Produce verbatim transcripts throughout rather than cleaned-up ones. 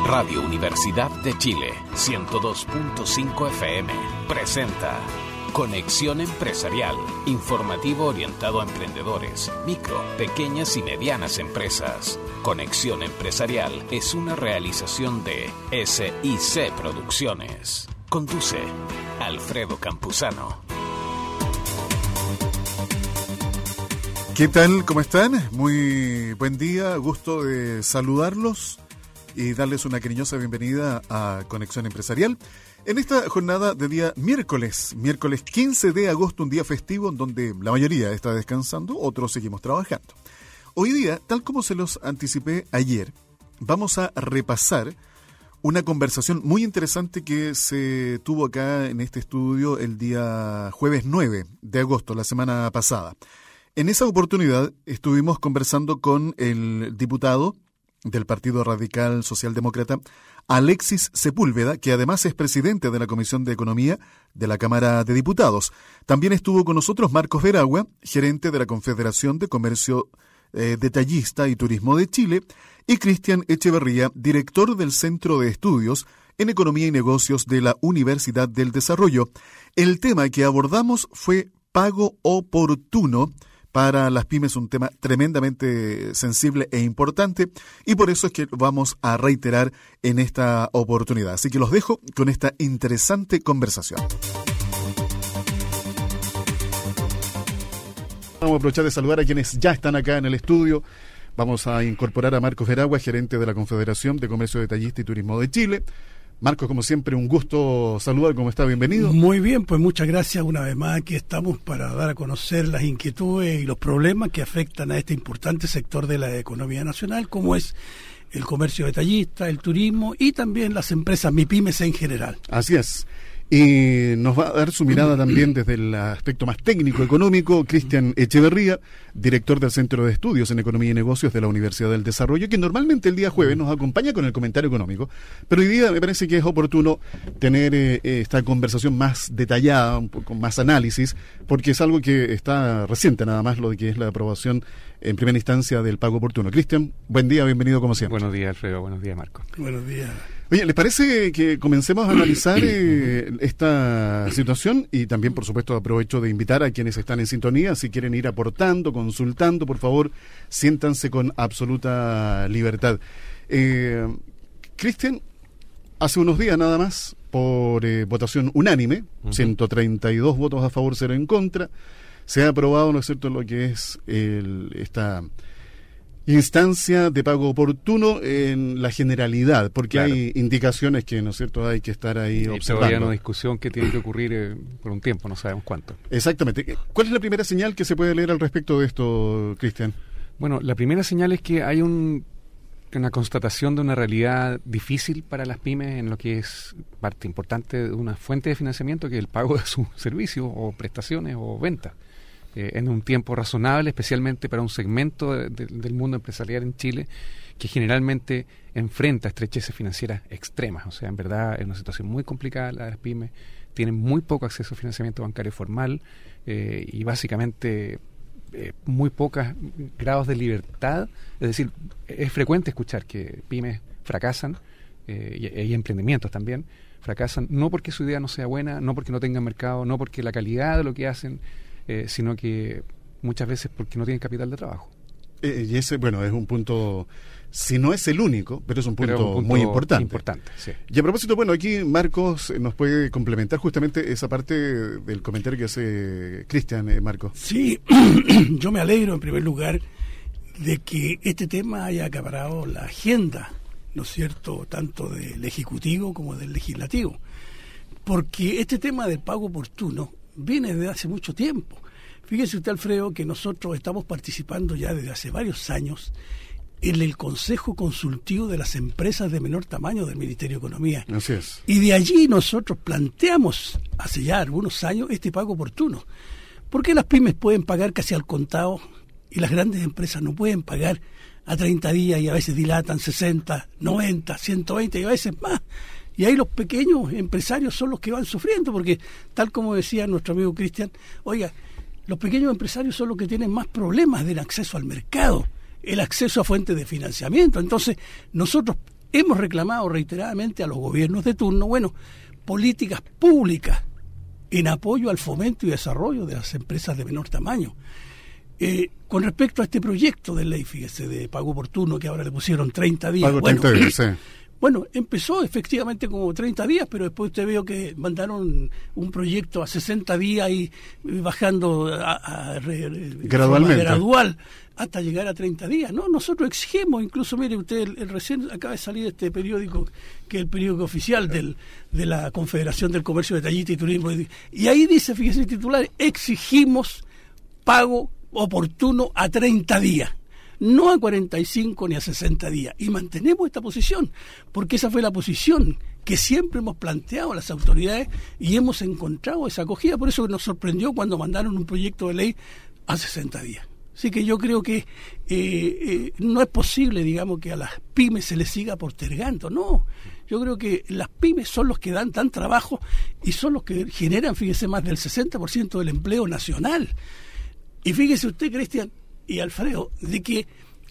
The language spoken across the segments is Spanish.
Radio Universidad de Chile, ciento dos punto cinco F M, presenta Conexión Empresarial, informativo orientado a emprendedores, micro, pequeñas y medianas empresas. Conexión Empresarial es una realización de S I C Producciones. Conduce Alfredo Campuzano. ¿Qué tal? ¿Cómo están? Muy buen día, gusto de saludarlos y darles una cariñosa bienvenida a Conexión Empresarial en esta jornada de día miércoles, miércoles quince de agosto, un día festivo en donde la mayoría está descansando, otros seguimos trabajando. Hoy día, tal como se los anticipé ayer, vamos a repasar una conversación muy interesante que se tuvo acá en este estudio el día jueves nueve de agosto, la semana pasada. En esa oportunidad estuvimos conversando con el diputado del Partido Radical Socialdemócrata, Alexis Sepúlveda, que además es presidente de la Comisión de Economía de la Cámara de Diputados. También estuvo con nosotros Marcos Veragua, gerente de la Confederación de Comercio eh, Detallista y Turismo de Chile, y Cristian Echeverría, director del Centro de Estudios en Economía y Negocios de la Universidad del Desarrollo. El tema que abordamos fue pago oportuno para las pymes, un tema tremendamente sensible e importante, y por eso es que vamos a reiterar en esta oportunidad. Así que los dejo con esta interesante conversación. Vamos a aprovechar de saludar a quienes ya están acá en el estudio. Vamos a incorporar a Marcos Veragua, gerente de la Confederación de Comercio Detallista y Turismo de Chile. Marcos, como siempre, un gusto saludar. ¿Cómo está? Bienvenido. Muy bien, pues muchas gracias una vez más. Aquí estamos para dar a conocer las inquietudes y los problemas que afectan a este importante sector de la economía nacional, como es el comercio detallista, el turismo y también las empresas MIPYMES en general. Así es. Y nos va a dar su mirada también desde el aspecto más técnico, económico, Cristian Echeverría, director del Centro de Estudios en Economía y Negocios de la Universidad del Desarrollo, que normalmente el día jueves nos acompaña con el comentario económico, pero hoy día me parece que es oportuno tener eh, esta conversación más detallada, un poco más análisis, porque es algo que está reciente nada más, lo de que es la aprobación en primera instancia del pago oportuno. Cristian, buen día, bienvenido como siempre. Buenos días, Alfredo, buenos días, Marco. Buenos días. Oye, ¿les parece que comencemos a analizar eh, esta situación? Y también, por supuesto, aprovecho de invitar a quienes están en sintonía, si quieren ir aportando, consultando, por favor, siéntanse con absoluta libertad. Eh, Cristian, hace unos días nada más, por eh, votación unánime, uh-huh. ciento treinta y dos votos a favor, cero en contra, se ha aprobado, ¿no es cierto?, lo que es el, esta instancia de pago oportuno en la generalidad, porque claro, hay indicaciones que, ¿no es cierto?, hay que estar ahí y observando. Todavía una discusión que tiene que ocurrir eh, por un tiempo, no sabemos cuánto. Exactamente. ¿Cuál es la primera señal que se puede leer al respecto de esto, Cristian? Bueno, la primera señal es que hay un, una constatación de una realidad difícil para las pymes en lo que es parte importante de una fuente de financiamiento, que es el pago de sus servicios o prestaciones o ventas. Eh, en un tiempo razonable, especialmente para un segmento de, de, del mundo empresarial en Chile que generalmente enfrenta estrecheces financieras extremas. O sea, en verdad es una situación muy complicada. Las pymes tienen muy poco acceso a financiamiento bancario formal eh, y básicamente eh, muy pocos grados de libertad. Es decir, es frecuente escuchar que pymes fracasan eh, y, y emprendimientos también fracasan, no porque su idea no sea buena, no porque no tengan mercado, no porque la calidad de lo que hacen, Eh, sino que muchas veces porque no tienen capital de trabajo. Eh, y ese, bueno, es un punto, si no es el único, pero es un punto, pero un punto muy importante. importante sí. Y a propósito, bueno, aquí Marcos nos puede complementar justamente esa parte del comentario que hace Cristian, eh, Marcos. Sí, yo me alegro en primer lugar de que este tema haya acaparado la agenda, ¿no es cierto?, tanto del Ejecutivo como del Legislativo, porque este tema del pago oportuno viene desde hace mucho tiempo. Fíjese usted, Alfredo, que nosotros estamos participando ya desde hace varios años en el Consejo Consultivo de las Empresas de Menor Tamaño del Ministerio de Economía. Así es. Y de allí nosotros planteamos, hace ya algunos años, este pago oportuno. ¿Por qué las pymes pueden pagar casi al contado y las grandes empresas no pueden pagar a treinta días y a veces dilatan sesenta, noventa, ciento veinte y a veces más? Y ahí los pequeños empresarios son los que van sufriendo, porque tal como decía nuestro amigo Cristian, oiga, los pequeños empresarios son los que tienen más problemas del acceso al mercado, el acceso a fuentes de financiamiento. Entonces, nosotros hemos reclamado reiteradamente a los gobiernos de turno, bueno, políticas públicas en apoyo al fomento y desarrollo de las empresas de menor tamaño. Eh, con respecto a este proyecto de ley, fíjese, de pago oportuno, que ahora le pusieron treinta días. Pago bueno, treinta días, sí. Bueno, empezó efectivamente como treinta días, pero después usted vio que mandaron un proyecto a sesenta días y bajando a, a, a, gradualmente gradual hasta llegar a treinta días. No, nosotros exigimos, incluso mire usted, el, el recién acaba de salir este periódico, que es el periódico oficial del, de la Confederación del Comercio Detallista y Turismo, y ahí dice, fíjese el titular, exigimos pago oportuno a treinta días. No a cuarenta y cinco ni a sesenta días. Y mantenemos esta posición, porque esa fue la posición que siempre hemos planteado a las autoridades y hemos encontrado esa acogida. Por eso nos sorprendió cuando mandaron un proyecto de ley a sesenta días. Así que yo creo que eh, eh, no es posible, digamos, que a las pymes se les siga postergando. No, yo creo que las pymes son los que dan tan trabajo y son los que generan, fíjese, más del sesenta por ciento del empleo nacional. Y fíjese usted, Cristian y Alfredo, de que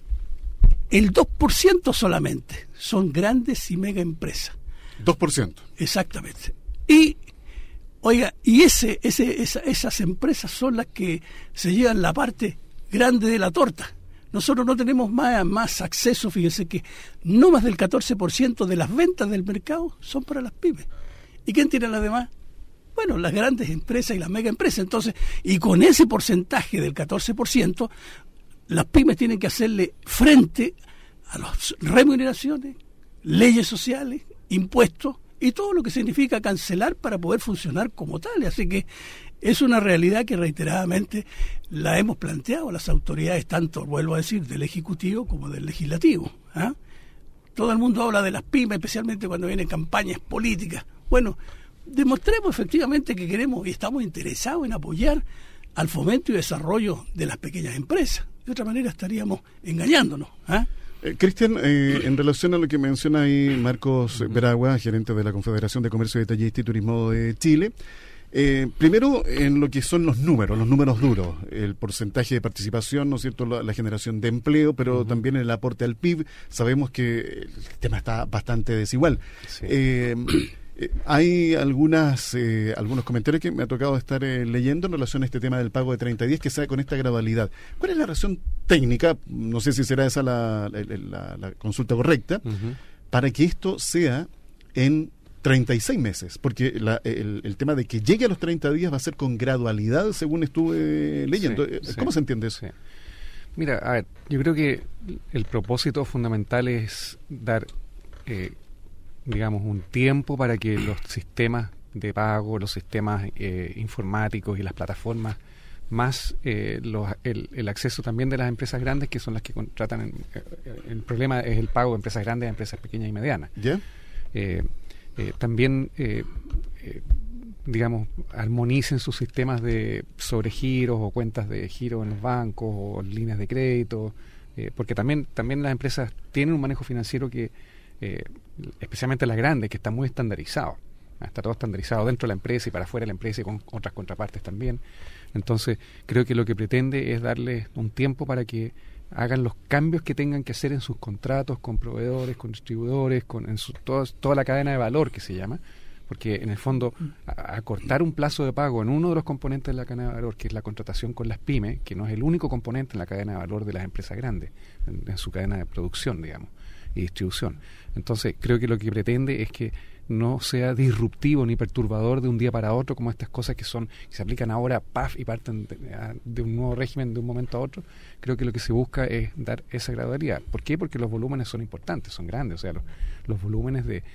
el dos por ciento solamente son grandes y mega empresas. dos por ciento. Exactamente. Y, oiga, y ese, ese, esa, esas empresas son las que se llevan la parte grande de la torta. Nosotros no tenemos más, más acceso, fíjese que no más del catorce por ciento de las ventas del mercado son para las pymes. ¿Y quién tiene las demás? Bueno, las grandes empresas y las mega empresas. Entonces, y con ese porcentaje del catorce por ciento, las pymes tienen que hacerle frente a las remuneraciones, leyes sociales, impuestos y todo lo que significa cancelar para poder funcionar como tal. Así que es una realidad que reiteradamente la hemos planteado a las autoridades, tanto, vuelvo a decir, del Ejecutivo como del Legislativo. ¿Ah? Todo el mundo habla de las pymes, especialmente cuando vienen campañas políticas. Bueno, demostremos efectivamente que queremos y estamos interesados en apoyar al fomento y desarrollo de las pequeñas empresas. De otra manera estaríamos engañándonos. ¿eh? Eh, Cristian, eh, en relación a lo que menciona ahí Marcos Veragua, gerente de la Confederación de Comercio Detallista y Turismo de Chile, eh, primero en lo que son los números, los números duros, el porcentaje de participación, ¿no es cierto?, la, la generación de empleo, pero uh-huh. también el aporte al P I B. Sabemos que el tema está bastante desigual. Sí. Eh, Eh, hay algunas eh, algunos comentarios que me ha tocado estar eh, leyendo en relación a este tema del pago de treinta días que sea con esta gradualidad. ¿Cuál es la razón técnica? No sé si será esa la, la, la, la consulta correcta, uh-huh. para que esto sea en treinta y seis meses, porque la, el, el tema de que llegue a los treinta días va a ser con gradualidad, según estuve leyendo. Sí, ¿Cómo sí. se entiende eso? Sí. Mira, a ver, yo creo que el propósito fundamental es dar... Eh, digamos, un tiempo para que los sistemas de pago, los sistemas eh, informáticos y las plataformas, más eh, los, el, el acceso también de las empresas grandes, que son las que contratan, en, eh, el problema es el pago de empresas grandes a empresas pequeñas y medianas. ¿Ya? Eh, eh, también, eh, eh, digamos, armonicen sus sistemas de sobregiros o cuentas de giro en los bancos o líneas de crédito, eh, porque también, también las empresas tienen un manejo financiero que Eh, especialmente las grandes, que está muy estandarizado, está todo estandarizado dentro de la empresa y para afuera de la empresa y con otras contrapartes también. Entonces creo que lo que pretende es darles un tiempo para que hagan los cambios que tengan que hacer en sus contratos con proveedores, con distribuidores, con en su, todo, toda la cadena de valor que se llama, porque en el fondo a, acortar un plazo de pago en uno de los componentes de la cadena de valor, que es la contratación con las pymes, que no es el único componente en la cadena de valor de las empresas grandes, en, en su cadena de producción, digamos, y distribución. Entonces creo que lo que pretende es que no sea disruptivo ni perturbador de un día para otro, como estas cosas que son que se aplican ahora, paf, y parten de, de un nuevo régimen de un momento a otro. Creo que lo que se busca es dar esa gradualidad. ¿Por qué? Porque los volúmenes son importantes, son grandes, o sea, los, los volúmenes de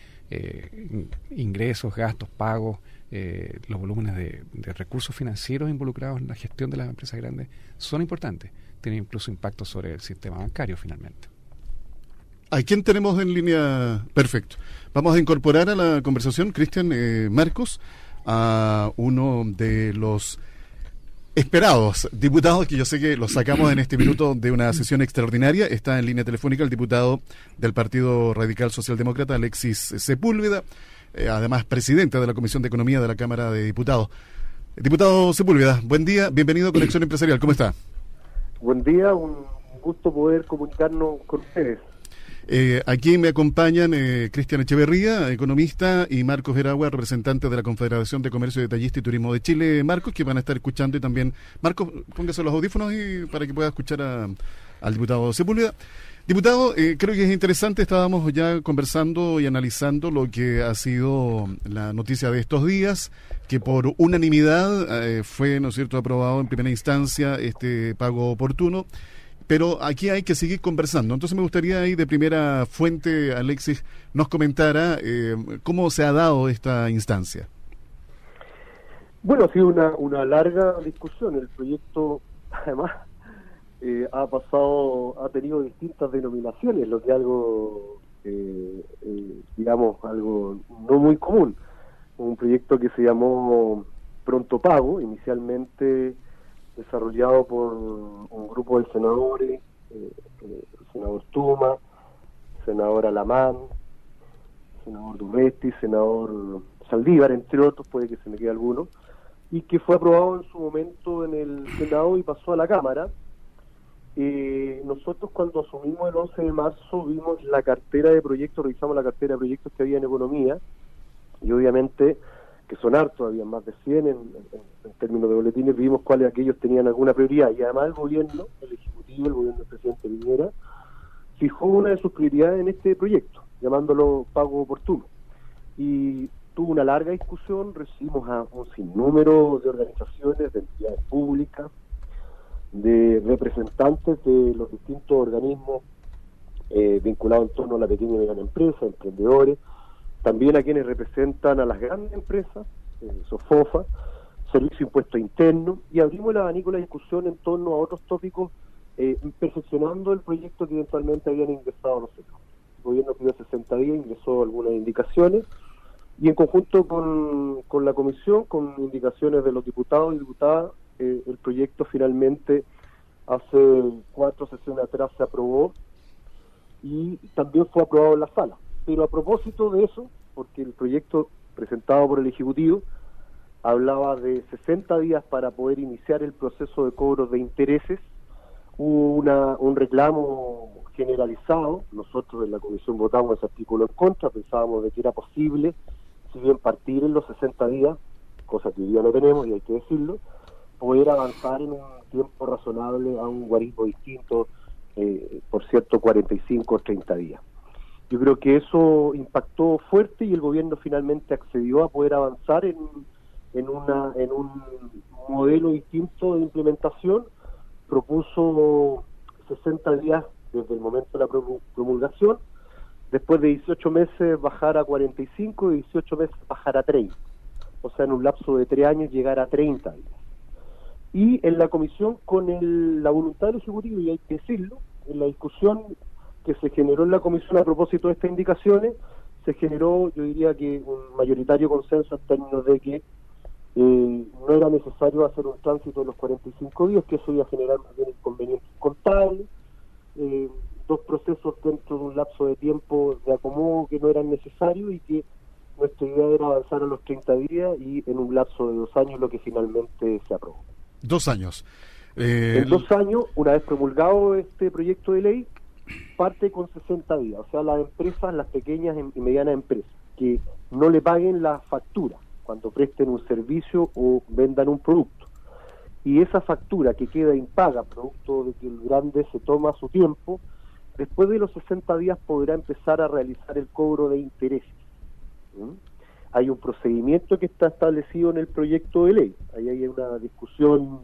eh, ingresos, gastos, pagos, eh, los volúmenes de, de recursos financieros involucrados en la gestión de las empresas grandes son importantes, tienen incluso impacto sobre el sistema bancario finalmente. ¿A quién tenemos en línea? Perfecto. Vamos a incorporar a la conversación, Cristian, eh, Marcos, a uno de los esperados diputados, que yo sé que los sacamos en este minuto de una sesión extraordinaria. Está en línea telefónica el diputado del Partido Radical Socialdemócrata, Alexis Sepúlveda, eh, además presidente de la Comisión de Economía de la Cámara de Diputados. Diputado Sepúlveda, buen día, bienvenido a Conexión Empresarial. ¿Cómo está? Buen día, un gusto poder comunicarnos con ustedes. Eh, aquí me acompañan eh, Cristian Echeverría, economista, y Marcos Veragua, representante de la Confederación de Comercio Detallista y Turismo de Chile. Marcos, que van a estar escuchando, y también, Marcos, póngase los audífonos y para que pueda escuchar a, al diputado Sepúlveda. Diputado, eh, creo que es interesante, estábamos ya conversando y analizando lo que ha sido la noticia de estos días, que por unanimidad eh, fue, ¿no es cierto?, aprobado en primera instancia este pago oportuno, pero aquí hay que seguir conversando. Entonces me gustaría ahí de primera fuente, Alexis, nos comentara eh, cómo se ha dado esta instancia. Bueno, ha sido una, una larga discusión. El proyecto, además, Eh, ha pasado, ha tenido distintas denominaciones, lo que es algo, eh, eh, digamos, algo no muy común. Un proyecto que se llamó Pronto Pago, inicialmente desarrollado por un grupo de senadores, eh, eh, el senador Tuma, senador Alamán, senador Durresti, senador Saldívar, entre otros, puede que se me quede alguno, y que fue aprobado en su momento en el Senado y pasó a la Cámara. Eh, nosotros cuando asumimos el once de marzo vimos la cartera de proyectos, revisamos la cartera de proyectos que había en economía, y obviamente, que son hartos, había más de cien en, en, en términos de boletines, vimos cuáles de aquellos tenían alguna prioridad, y además el gobierno, el Ejecutivo, el gobierno del presidente Piñera, fijó una de sus prioridades en este proyecto, llamándolo pago oportuno, y tuvo una larga discusión, recibimos a un sinnúmero de organizaciones, de entidades públicas, de representantes de los distintos organismos eh, vinculados en torno a la pequeña y mediana empresa, emprendedores, también a quienes representan a las grandes empresas, eh, SOFOFA, Servicio Impuesto Interno, y abrimos el abanico de la discusión en torno a otros tópicos, eh, perfeccionando el proyecto que eventualmente habían ingresado los sectores. El gobierno pidió sesenta días, ingresó algunas indicaciones, y en conjunto con, con la comisión, con indicaciones de los diputados y diputadas, Eh, el proyecto finalmente hace cuatro sesiones atrás se aprobó y también fue aprobado en la sala. Pero a propósito de eso, porque el proyecto presentado por el Ejecutivo hablaba de sesenta días para poder iniciar el proceso de cobro de intereses, hubo una, un reclamo generalizado. Nosotros en la comisión votamos ese artículo en contra, pensábamos de que era posible, si bien partir en los sesenta días, cosa que hoy día no tenemos y hay que decirlo, poder avanzar en un tiempo razonable a un guarismo distinto, eh, por cierto, cuarenta y cinco o treinta días. Yo creo que eso impactó fuerte y el gobierno finalmente accedió a poder avanzar en, en, una, en un modelo distinto de implementación, propuso sesenta días desde el momento de la promulgación, después de dieciocho meses bajar a cuarenta y cinco y dieciocho meses bajar a treinta, o sea, en un lapso de tres años llegar a treinta días. Y en la comisión, con el, la voluntad del Ejecutivo, y hay que decirlo, en la discusión que se generó en la comisión a propósito de estas indicaciones, se generó, yo diría que un mayoritario consenso en términos de que eh, no era necesario hacer un tránsito de los cuarenta y cinco días, que eso iba a generar más bien inconvenientes contables, eh, dos procesos dentro de un lapso de tiempo de acomodo que no eran necesarios, y que nuestra idea era avanzar a los treinta días y en un lapso de dos años, lo que finalmente se aprobó. Dos años. Eh, en dos años, una vez promulgado este proyecto de ley, parte con sesenta días. O sea, las empresas, las pequeñas y medianas empresas, que no le paguen la factura cuando presten un servicio o vendan un producto. Y esa factura que queda impaga, producto de que el grande se toma su tiempo, después de los sesenta días podrá empezar a realizar el cobro de intereses. ¿Mm? Hay un procedimiento que está establecido en el proyecto de ley. Ahí hay una discusión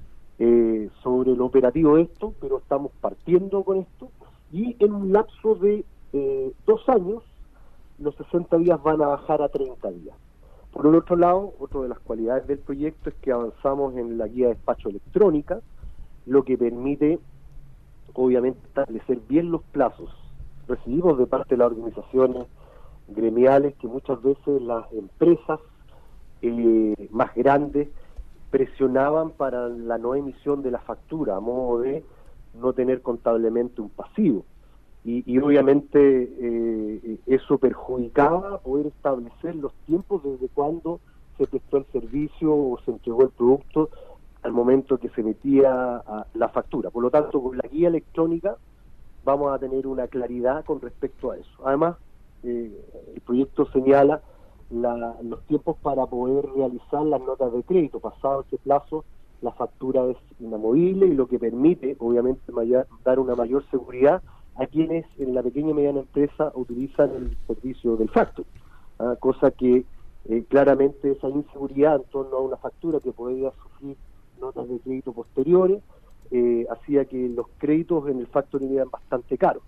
eh, sobre lo operativo de esto, pero estamos partiendo con esto. Y en un lapso de eh, dos años, los sesenta días van a bajar a treinta días. Por el otro lado, otra de las cualidades del proyecto es que avanzamos en la guía de despacho electrónica, lo que permite, obviamente, establecer bien los plazos. Recibimos de parte de las organizaciones gremiales que muchas veces las empresas eh, más grandes presionaban para la no emisión de la factura, a modo de no tener contablemente un pasivo. Y, y obviamente eh, eso perjudicaba poder establecer los tiempos desde cuando se prestó el servicio o se entregó el producto al momento que se emitía a, la factura. Por lo tanto, con la guía electrónica vamos a tener una claridad con respecto a eso. Además, eh, el proyecto señala la, los tiempos para poder realizar las notas de crédito. Pasado ese plazo, la factura es inamovible, y lo que permite, obviamente, mayor, dar una mayor seguridad a quienes en la pequeña y mediana empresa utilizan el servicio del factor, ¿ah? Cosa que eh, claramente esa inseguridad en torno a una factura que podría sufrir notas de crédito posteriores, eh, hacía que los créditos en el factoring eran bastante caros.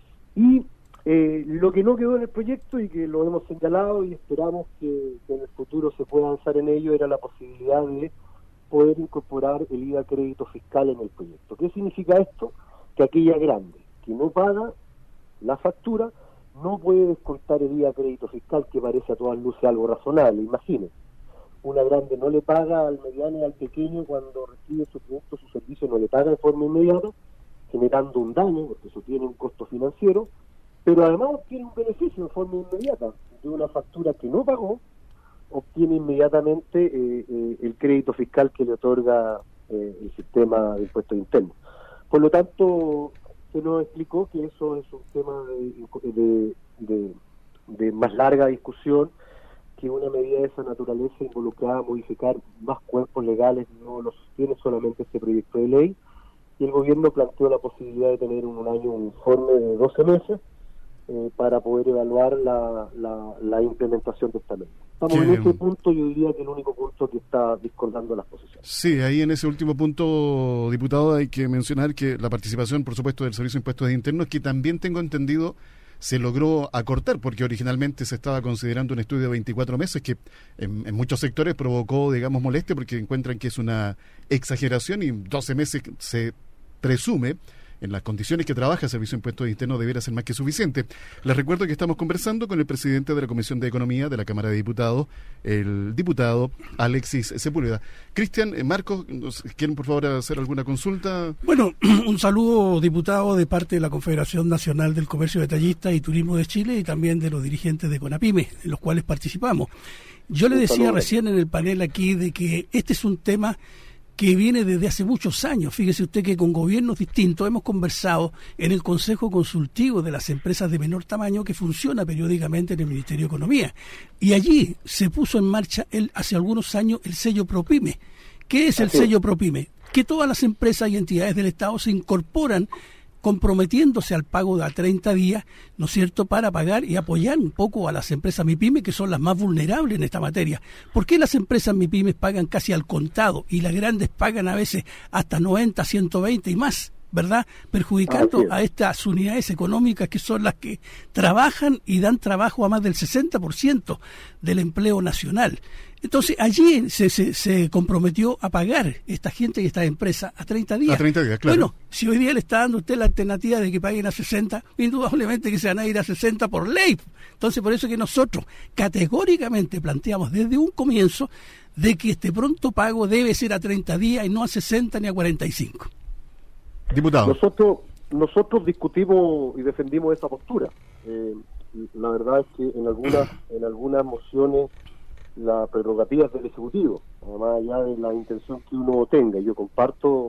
Y eh, lo que no quedó en el proyecto, y que lo hemos señalado y esperamos que, que en el futuro se pueda avanzar en ello, era la posibilidad de poder incorporar el I V A crédito fiscal en el proyecto. ¿Qué significa esto? Que aquella grande que no paga la factura no puede descontar el I V A crédito fiscal, que parece a todas luces algo razonable. Imaginen, una grande no le paga al mediano y al pequeño cuando recibe su producto, su servicio, no le paga de forma inmediata, generando un daño, porque eso tiene un costo financiero, pero además obtiene un beneficio de forma inmediata de una factura que no pagó, obtiene inmediatamente eh, eh, el crédito fiscal que le otorga eh, el sistema de impuestos internos. Por lo tanto, se nos explicó que eso es un tema de, de, de, de más larga discusión, que una medida de esa naturaleza involucrada a modificar más cuerpos legales no lo sostiene solamente este proyecto de ley, y el gobierno planteó la posibilidad de tener en un año un informe de doce meses eh, para poder evaluar la, la, la implementación de esta ley. Estamos en ese punto, yo diría que el único punto que está discordando las posiciones. Sí, ahí en ese último punto, diputado, hay que mencionar que la participación, por supuesto, del Servicio de Impuestos Internos, que también tengo entendido se logró acortar, porque originalmente se estaba considerando un estudio de veinticuatro meses que en, en muchos sectores provocó, digamos, molestia, porque encuentran que es una exageración, y doce meses se presume, en las condiciones que trabaja el Servicio de Impuestos Internos, debiera ser más que suficiente. Les recuerdo que estamos conversando con el presidente de la Comisión de Economía de la Cámara de Diputados, el diputado Alexis Sepúlveda. Cristian, eh, Marcos, ¿quieren por favor hacer alguna consulta? Bueno, un saludo, diputado, de parte de la Confederación Nacional del Comercio Detallista y Turismo de Chile, y también de los dirigentes de CONAPYME, en los cuales participamos. Yo le decía recién en el panel aquí de que este es un tema que viene desde hace muchos años. Fíjese usted que con gobiernos distintos hemos conversado en el Consejo Consultivo de las Empresas de Menor Tamaño, que funciona periódicamente en el Ministerio de Economía. Y allí se puso en marcha el, hace algunos años el sello ProPyme. ¿Qué es el sello ProPyme? Que todas las empresas y entidades del Estado se incorporan comprometiéndose al pago de a treinta días, ¿no es cierto?, para pagar y apoyar un poco a las empresas MIPYME, que son las más vulnerables en esta materia. ¿Por qué las empresas MIPYME pagan casi al contado y las grandes pagan a veces hasta noventa, ciento veinte y más, ¿verdad?, perjudicando a estas unidades económicas que son las que trabajan y dan trabajo a más del sesenta por ciento del empleo nacional? Entonces, allí se, se, se comprometió a pagar esta gente y esta empresa a treinta días. A treinta días, claro. Bueno, si hoy día le está dando usted la alternativa de que paguen a sesenta, indudablemente que se van a ir a sesenta por ley. Entonces, por eso que nosotros categóricamente planteamos desde un comienzo de que este pronto pago debe ser a treinta días y no a sesenta ni a cuarenta y cinco. Diputado. Nosotros, nosotros discutimos y defendimos esa postura. Eh, la verdad es que en algunas, en algunas mociones la prerrogativa es del Ejecutivo, más allá de la intención que uno tenga. Yo comparto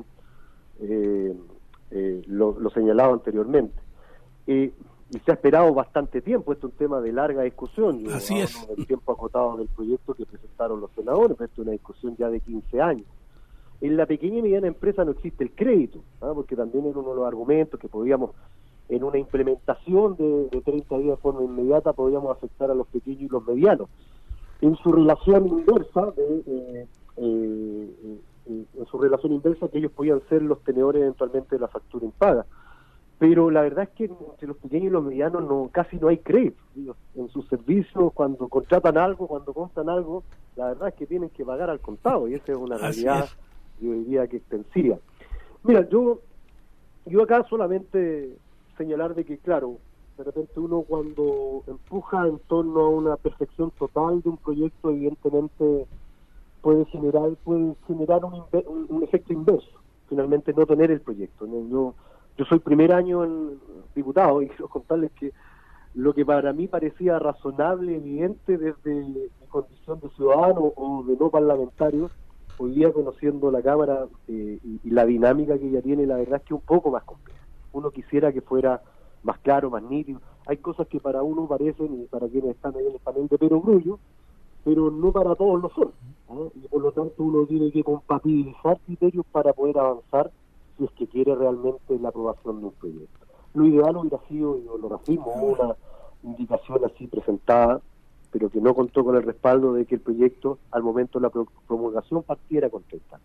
eh, eh, lo, lo señalado anteriormente. Eh, y se ha esperado bastante tiempo, esto es un tema de larga discusión. Yo Así es. El tiempo acotado del proyecto que presentaron los senadores, pero esto es una discusión ya de quince años. En la pequeña y mediana empresa no existe el crédito, ¿ah? Porque también era uno de los argumentos que podíamos, en una implementación de, de treinta días de forma inmediata, podíamos afectar a los pequeños y los medianos. En su relación inversa, de, eh, eh, eh, en su relación inversa, que ellos podían ser los tenedores eventualmente de la factura impaga. Pero la verdad es que entre los pequeños y los medianos no casi no hay crédito. Ellos, en sus servicios, cuando contratan algo, cuando compran algo, la verdad es que tienen que pagar al contado, y esa es una realidad, yo diría que extensiva. Mira, yo, yo acá solamente señalar de que, claro, de repente uno cuando empuja en torno a una perfección total de un proyecto, evidentemente puede generar puede generar un, un, un efecto inverso, finalmente no tener el proyecto. ¿no? Yo yo soy primer año en diputado y quiero contarles que lo que para mí parecía razonable, evidente desde mi condición de ciudadano o de no parlamentario, hoy día conociendo la Cámara eh, y, y la dinámica que ella tiene, la verdad es que es un poco más compleja. uno quisiera que fuera más claro, más nítido. Hay cosas que para uno parecen, y para quienes están ahí en el panel de perogrullo, pero no para todos lo son, ¿eh? Y por lo tanto uno tiene que compatibilizar criterios para poder avanzar si es que quiere realmente la aprobación de un proyecto. Lo ideal hubiera sido, y lo reafirmo, una indicación así presentada, pero que no contó con el respaldo de que el proyecto al momento de la promulgación partiera con treinta.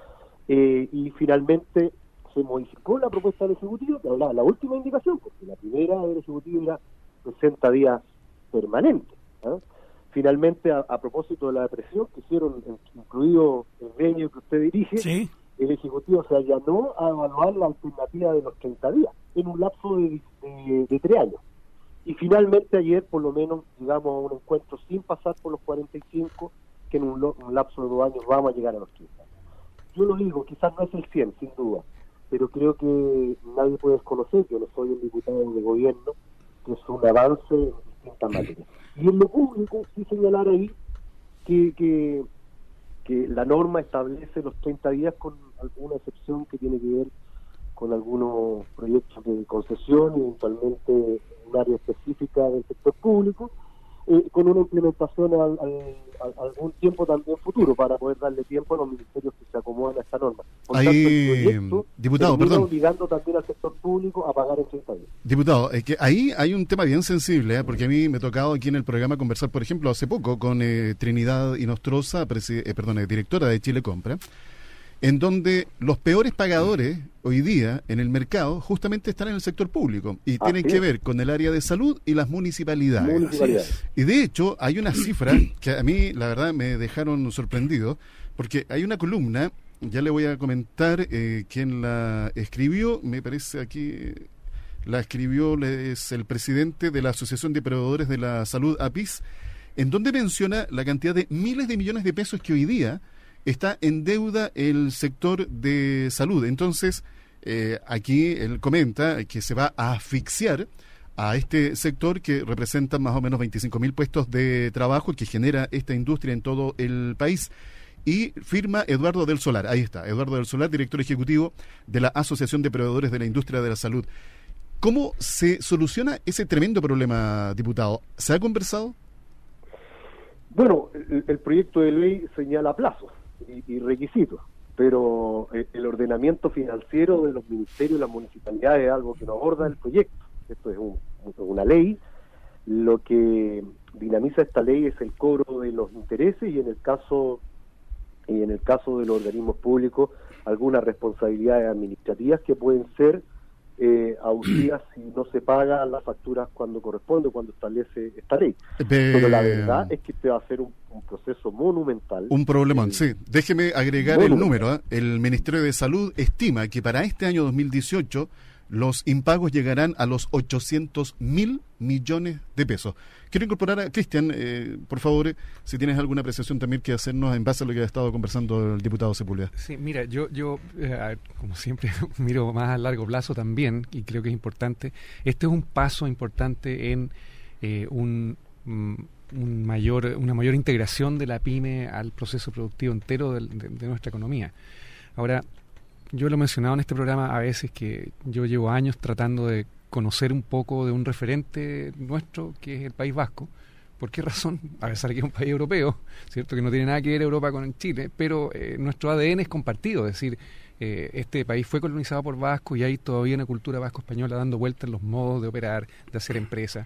Eh, y finalmente se modificó la propuesta del Ejecutivo, que hablaba la última indicación, porque la primera del Ejecutivo era sesenta días permanentes. ¿eh? Finalmente, a, a propósito de la depresión que hicieron, incluido el gremio que usted dirige, ¿sí? El Ejecutivo se allanó a evaluar la alternativa de los treinta días en un lapso de, de, de tres años. Y finalmente ayer, por lo menos, llegamos a un encuentro sin pasar por los cuarenta y cinco, que en un, un lapso de dos años vamos a llegar a los treinta. Yo lo digo, quizás no es el cien, sin duda, pero creo que nadie puede desconocer, yo no soy un diputado de gobierno, que es un avance en distintas materias. Y en lo público, sí señalar ahí que, que, que la norma establece los treinta días con alguna excepción que tiene que ver con algunos proyectos de concesión y eventualmente un área específica del sector público, eh, con una implementación al, al, al, algún tiempo también futuro para poder darle tiempo a los ministerios que se acomodan a esta norma. Por Ahí, tanto, el proyecto diputado, perdón. obligando también al sector público a pagar en treinta días. Diputado, es que ahí hay un tema bien sensible, ¿eh? Porque a mí me ha tocado aquí en el programa conversar, por ejemplo, hace poco con eh, Trinidad Inostroza, presi- eh, perdón, eh, directora de Chile Compra, en donde los peores pagadores hoy día en el mercado justamente están en el sector público y ah, tienen ¿sí? que ver con el área de salud y las municipalidades. municipalidades. Y de hecho hay una cifra que a mí la verdad me dejaron sorprendido, porque hay una columna, ya le voy a comentar eh, quién la escribió, me parece aquí, la escribió es el presidente de la Asociación de Proveedores de la Salud, A P I S, en donde menciona la cantidad de miles de millones de pesos que hoy día está en deuda el sector de salud. Entonces, eh, aquí él comenta que se va a asfixiar a este sector que representa más o menos veinticinco mil puestos de trabajo que genera esta industria en todo el país. Y firma Eduardo del Solar, ahí está, Eduardo del Solar, director ejecutivo de la Asociación de Proveedores de la Industria de la Salud. ¿Cómo se soluciona ese tremendo problema, diputado? ¿Se ha conversado? Bueno, el, el proyecto de ley señala plazos y, y requisitos, pero el, el ordenamiento financiero de los ministerios y las municipalidades es algo que no aborda el proyecto. Esto es un, una ley. Lo que dinamiza esta ley es el cobro de los intereses y en el caso y en el caso de los organismos públicos algunas responsabilidades administrativas que pueden ser eh, abusivas si no se pagan las facturas cuando corresponde, cuando establece esta ley. Be... Pero la verdad es que este va a ser un, un proceso monumental. Un problemón, eh, sí. Déjeme agregar monumental. el número. ¿eh? El Ministerio de Salud estima que para este año dos mil dieciocho los impagos llegarán a los ochocientos mil millones de pesos. Quiero incorporar a Cristian, eh, por favor, eh, si tienes alguna apreciación también que hacernos en base a lo que ha estado conversando el diputado Sepúlveda. Sí, mira, yo, yo eh, como siempre, miro más a largo plazo también, y creo que es importante. Este es un paso importante en eh, un, un mayor, una mayor integración de la pyme al proceso productivo entero de, de, de nuestra economía. Ahora, yo lo he mencionado en este programa a veces que yo llevo años tratando de conocer un poco de un referente nuestro que es el País Vasco. ¿Por qué razón? A pesar de que es un país europeo, cierto que no tiene nada que ver Europa con Chile, pero eh, nuestro A D N es compartido, es decir, eh, este país fue colonizado por vascos y hay todavía una cultura vasco-española dando vueltas en los modos de operar, de hacer empresa.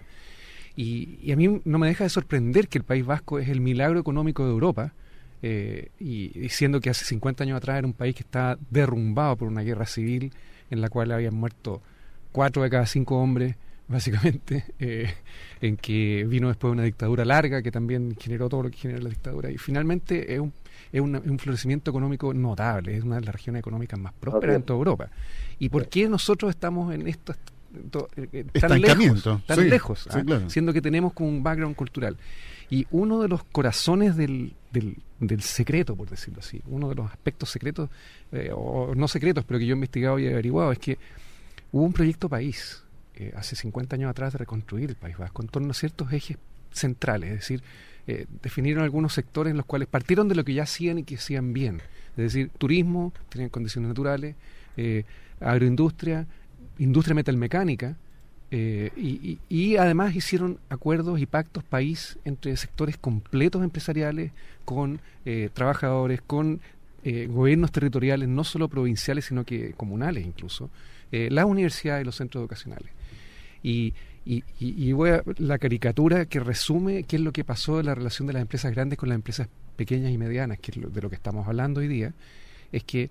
Y, y a mí no me deja de sorprender que el País Vasco es el milagro económico de Europa. Eh, y diciendo que hace cincuenta años atrás era un país que estaba derrumbado por una guerra civil en la cual habían muerto cuatro de cada cinco hombres básicamente, eh, en que vino después una dictadura larga que también generó todo lo que generó la dictadura y finalmente es un, es un, un florecimiento económico notable, es una de las regiones económicas más prósperas en toda Europa. ¿Y por qué nosotros estamos en esto to, eh, tan lejos, tan sí, lejos sí, ¿ah? claro. siendo que tenemos como un background cultural? Y uno de los corazones del, del, del secreto, por decirlo así, uno de los aspectos secretos, eh, o no secretos, pero que yo he investigado y he averiguado, es que hubo un proyecto país, eh, hace cincuenta años atrás, de reconstruir el País Vasco en torno a ciertos ejes centrales, es decir, eh, definieron algunos sectores en los cuales partieron de lo que ya hacían y que hacían bien, es decir, turismo, tenían condiciones naturales, eh, agroindustria, industria metalmecánica, eh, y, y, y además hicieron acuerdos y pactos país entre sectores completos empresariales, con eh, trabajadores, con eh, gobiernos territoriales, no solo provinciales, sino que comunales incluso, eh, las universidades y los centros educacionales. Y, y, y, y voy a la caricatura que resume qué es lo que pasó en la relación de las empresas grandes con las empresas pequeñas y medianas, que es lo, de lo que estamos hablando hoy día, es que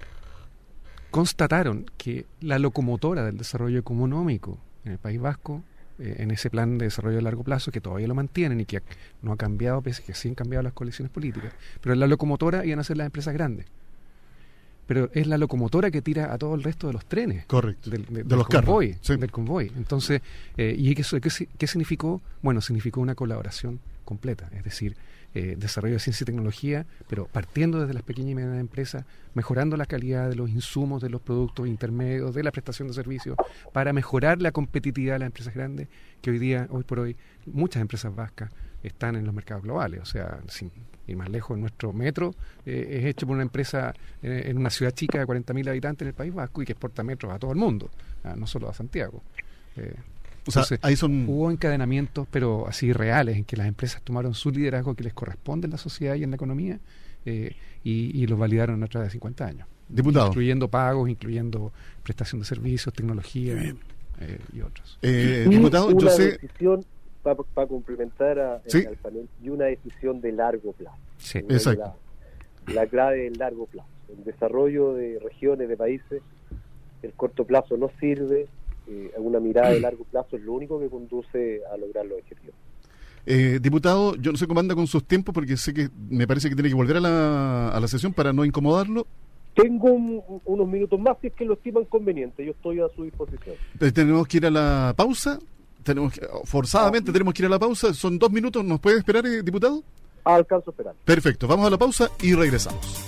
constataron que la locomotora del desarrollo económico en el País Vasco, eh, en ese plan de desarrollo a largo plazo, que todavía lo mantienen y que no ha cambiado, pese a que sí han cambiado las coaliciones políticas, pero la locomotora iban a ser las empresas grandes. Pero es la locomotora que tira a todo el resto de los trenes. Correcto. Del, de, de del los convoy, carros. Sí. Del convoy. Entonces, eh, ¿y qué, qué, qué significó? Bueno, significó una colaboración completa, es decir, eh, desarrollo de ciencia y tecnología, pero partiendo desde las pequeñas y medianas empresas, mejorando la calidad de los insumos, de los productos intermedios, de la prestación de servicios, para mejorar la competitividad de las empresas grandes, que hoy día, hoy por hoy, muchas empresas vascas están en los mercados globales. O sea, sin ir más lejos, nuestro metro eh, es hecho por una empresa eh, en una ciudad chica de cuarenta mil habitantes en el País Vasco y que exporta metros a todo el mundo, ah, no solo a Santiago. Eh, O sea, Entonces, ahí son... hubo encadenamientos, pero así reales, en que las empresas tomaron su liderazgo que les corresponde en la sociedad y en la economía, eh, y, y los validaron a través de cincuenta años. Diputado. Incluyendo pagos, incluyendo prestación de servicios, tecnología eh, y otros. Eh, y diputado, una yo sé... decisión, para pa complementar a, Sí. al panel, y una decisión de largo plazo. Sí. Una Exacto. La, la clave del largo plazo. El desarrollo de regiones, de países, el corto plazo no sirve. Eh, una mirada de largo plazo es lo único que conduce a lograr los objetivos. Eh, diputado, yo no sé cómo anda con sus tiempos, porque sé que me parece que tiene que volver a la, a la sesión para no incomodarlo. Tengo un, unos minutos más si es que lo estiman conveniente. Yo estoy a su disposición. Eh, tenemos que ir a la pausa. Tenemos que, forzadamente tenemos que ir a la pausa. Son dos minutos. ¿Nos puede esperar, eh, diputado? Alcanzo a esperar. Perfecto. Vamos a la pausa y regresamos.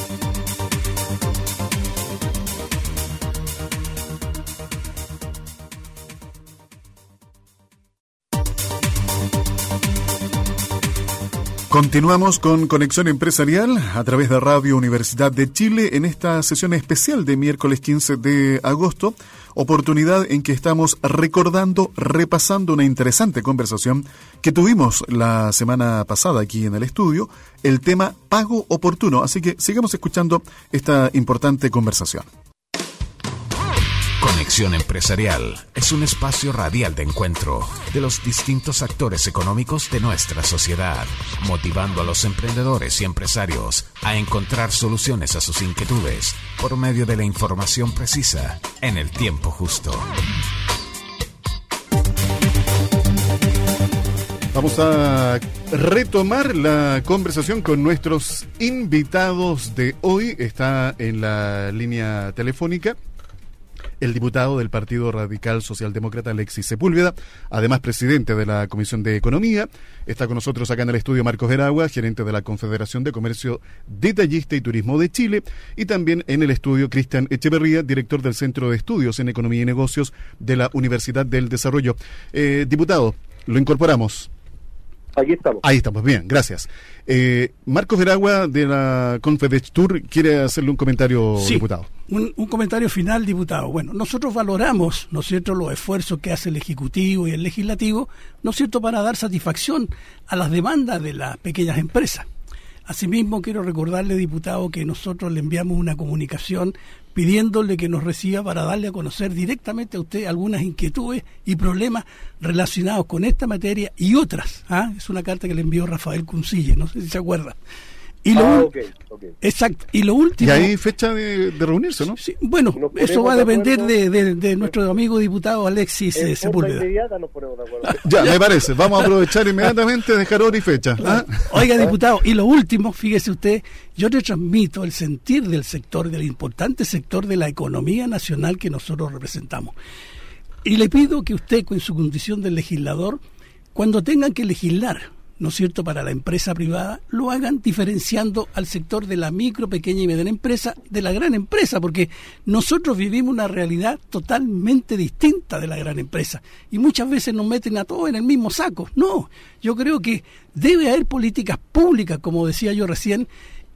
Continuamos con Conexión Empresarial a través de Radio Universidad de Chile en esta sesión especial de miércoles quince de agosto, oportunidad en que estamos recordando, repasando una interesante conversación que tuvimos la semana pasada aquí en el estudio, el tema pago oportuno. Así que sigamos escuchando esta importante conversación. Conexión Empresarial es un espacio radial de encuentro de los distintos actores económicos de nuestra sociedad, motivando a los emprendedores y empresarios a encontrar soluciones a sus inquietudes por medio de la información precisa en el tiempo justo. Vamos a retomar la conversación con nuestros invitados de hoy. Está en la línea telefónica el diputado del Partido Radical Socialdemócrata, Alexis Sepúlveda, además presidente de la Comisión de Economía. Está con nosotros acá en el estudio Marcos Veragua, gerente de la Confederación de Comercio Detallista y Turismo de Chile, y también en el estudio Cristian Echeverría, director del Centro de Estudios en Economía y Negocios de la Universidad del Desarrollo. Eh, diputado, lo incorporamos. Aquí estamos. Ahí estamos, bien, gracias. Eh, Marcos Veragua de la Confedestur quiere hacerle un comentario, sí, diputado. Un, un comentario final, diputado. Bueno, nosotros valoramos, ¿no es cierto?, los esfuerzos que hace el Ejecutivo y el Legislativo, ¿no es cierto?, para dar satisfacción a las demandas de las pequeñas empresas. Asimismo, quiero recordarle, diputado, que nosotros le enviamos una comunicación pidiéndole que nos reciba para darle a conocer directamente a usted algunas inquietudes y problemas relacionados con esta materia y otras. ¿ah? Es una carta que le envió Rafael Cuncille, no sé si se acuerda. Y lo ah, ul- okay, okay. Exacto. Y lo último... Y hay fecha de, de reunirse, ¿no? Sí, bueno, Nos eso ponemos va a de depender acuerdo. de, de, de nuestro amigo diputado Alexis En eh, forma Sepúlveda. inmediata nos ponemos de acuerdo. Ya, me parece. Vamos a aprovechar inmediatamente, dejar hora y fecha. ¿ah? Oiga, diputado, y lo último, fíjese usted, yo le transmito el sentir del sector, del importante sector de la economía nacional que nosotros representamos. Y le pido que usted, con su condición de legislador, cuando tengan que legislar, ¿no es cierto?, para la empresa privada, lo hagan diferenciando al sector de la micro, pequeña y mediana empresa de la gran empresa, porque nosotros vivimos una realidad totalmente distinta de la gran empresa y muchas veces nos meten a todos en el mismo saco. No, yo creo que debe haber políticas públicas, como decía yo recién,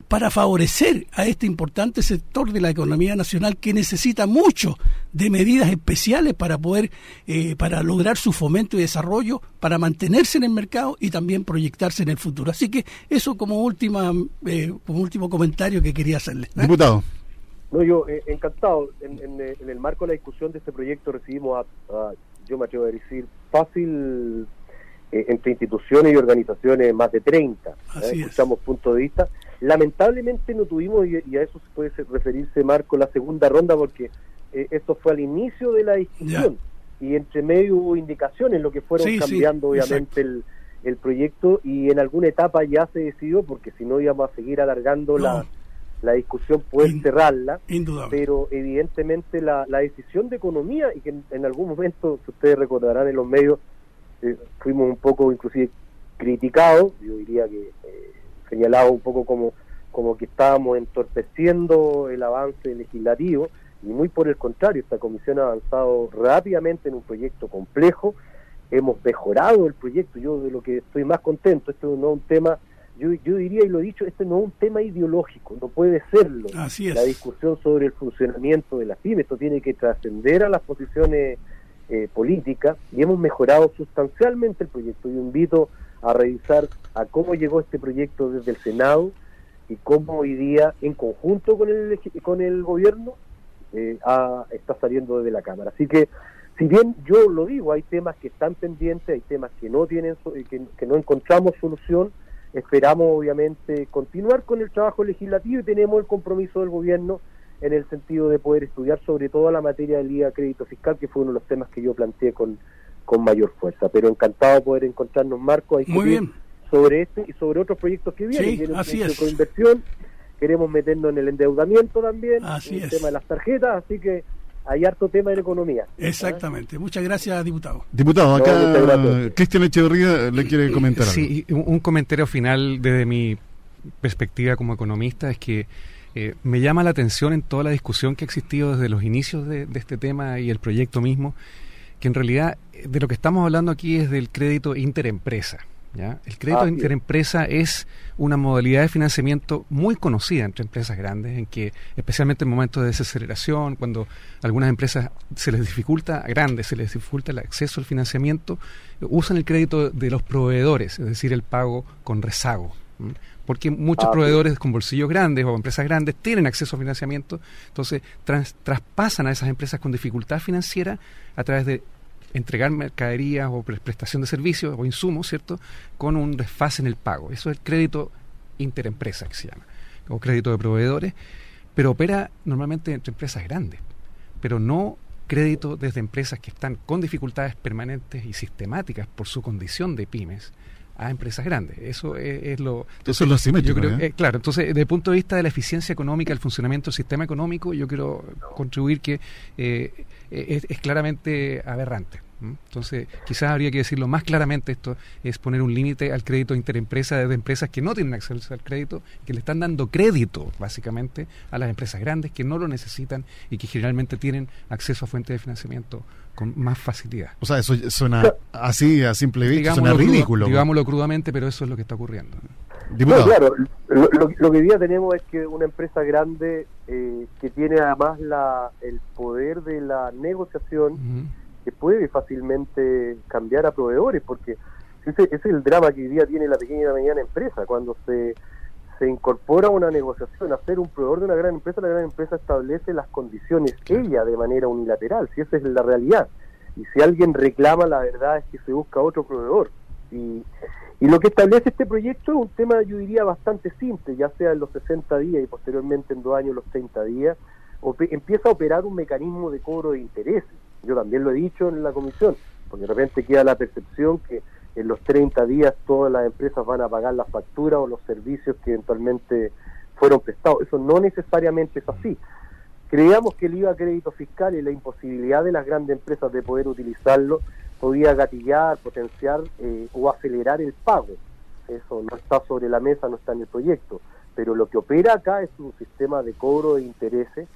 para favorecer a este importante sector de la economía nacional que necesita mucho de medidas especiales para poder, eh, para lograr su fomento y desarrollo, para mantenerse en el mercado y también proyectarse en el futuro. Así que eso como última, eh, como último comentario que quería hacerle. ¿eh? Diputado. No, yo eh, encantado. En, en, en el marco de la discusión de este proyecto recibimos a, a yo me atrevo a decir, fácil, eh, entre instituciones y organizaciones, más de treinta. ¿eh? Escuchamos puntos de vista. Lamentablemente no tuvimos, y, y a eso se puede referirse, Marco, la segunda ronda, porque eh, esto fue al inicio de la discusión, ya. Y entre medio hubo indicaciones, lo que fueron sí, cambiando sí, obviamente el, el proyecto, y en alguna etapa ya se decidió, porque si no íbamos a seguir alargando no. la... la discusión, poder In, cerrarla, indudable. Pero evidentemente la, la decisión de economía, y que en, en algún momento, si ustedes recordarán en los medios, eh, fuimos un poco inclusive criticados, yo diría que eh, señalados un poco como, como que estábamos entorpeciendo el avance legislativo, y muy por el contrario, esta comisión ha avanzado rápidamente en un proyecto complejo, hemos mejorado el proyecto, yo de lo que estoy más contento, esto no es un tema... Yo, yo diría, y lo he dicho, este no es un tema ideológico, no puede serlo. Así es. La discusión sobre el funcionamiento de las pymes, esto tiene que trascender a las posiciones eh, políticas, y hemos mejorado sustancialmente el proyecto. Yo invito a revisar a cómo llegó este proyecto desde el Senado y cómo hoy día, en conjunto con el con el gobierno, eh, ha, está saliendo desde la Cámara. Así que, si bien yo lo digo, hay temas que están pendientes, hay temas que no tienen, que, que no encontramos solución. Esperamos, obviamente, continuar con el trabajo legislativo y tenemos el compromiso del gobierno en el sentido de poder estudiar sobre todo la materia del I V A crédito fiscal, que fue uno de los temas que yo planteé con, con mayor fuerza. Pero encantado de poder encontrarnos, Marco, a Muy bien. sobre este y sobre otros proyectos que vienen. Sí, Viene así un es. de inversión, queremos meternos en el endeudamiento también, así en el es. tema de las tarjetas, así que hay harto tema en economía. Exactamente. ¿eh? Muchas gracias, diputado. Diputado, acá no, Cristian Echeverría le quiere comentar sí, algo. Sí, un comentario final desde mi perspectiva como economista es que eh, me llama la atención en toda la discusión que ha existido desde los inicios de, de este tema y el proyecto mismo, que en realidad de lo que estamos hablando aquí es del crédito interempresa. ¿Ya? El crédito ah, interempresa es una modalidad de financiamiento muy conocida entre empresas grandes, en que especialmente en momentos de desaceleración, cuando a algunas empresas se les dificulta, a grandes se les dificulta el acceso al financiamiento, usan el crédito de los proveedores, es decir, el pago con rezago. ¿Mm? Porque muchos ah, proveedores con bolsillos grandes o empresas grandes tienen acceso a financiamiento, entonces trans, traspasan a esas empresas con dificultad financiera a través de entregar mercaderías o prestación de servicios o insumos, ¿cierto?, con un desfase en el pago. Eso es el crédito interempresa, que se llama, o crédito de proveedores, pero opera normalmente entre empresas grandes, pero no crédito desde empresas que están con dificultades permanentes y sistemáticas por su condición de pymes a empresas grandes. Eso es, es lo... Entonces, eso es lo asimétrico, yo creo, ¿eh? eh, Claro, entonces, desde el punto de vista de la eficiencia económica, el funcionamiento del sistema económico, yo quiero contribuir que eh, es, es claramente aberrante. ¿Mm? Entonces, quizás habría que decirlo más claramente, esto es poner un límite al crédito interempresa desde empresas que no tienen acceso al crédito, que le están dando crédito, básicamente, a las empresas grandes que no lo necesitan y que generalmente tienen acceso a fuentes de financiamiento con más facilidad. O sea, eso suena así a simple vista, suena ridículo. Crudo, digámoslo crudamente, pero eso es lo que está ocurriendo. No, claro, lo, lo, lo que hoy día tenemos es que una empresa grande eh, que tiene además la el poder de la negociación, uh-huh, que puede fácilmente cambiar a proveedores, porque ese, ese es el drama que hoy día tiene la pequeña y la mediana empresa, cuando se se incorpora una negociación a ser un proveedor de una gran empresa, la gran empresa establece las condiciones ella de manera unilateral, si esa es la realidad, y si alguien reclama, la verdad es que se busca otro proveedor, y, y lo que establece este proyecto es un tema, yo diría, bastante simple, ya sea en los sesenta días y posteriormente en dos años los treinta días, ope- empieza a operar un mecanismo de cobro de intereses. Yo también lo he dicho en la comisión, porque de repente queda la percepción que en los treinta días todas las empresas van a pagar las facturas o los servicios que eventualmente fueron prestados. Eso no necesariamente es así. Creíamos que el I V A crédito fiscal y la imposibilidad de las grandes empresas de poder utilizarlo podía gatillar, potenciar eh, o acelerar el pago. Eso no está sobre la mesa, no está en el proyecto. Pero lo que opera acá es un sistema de cobro de intereses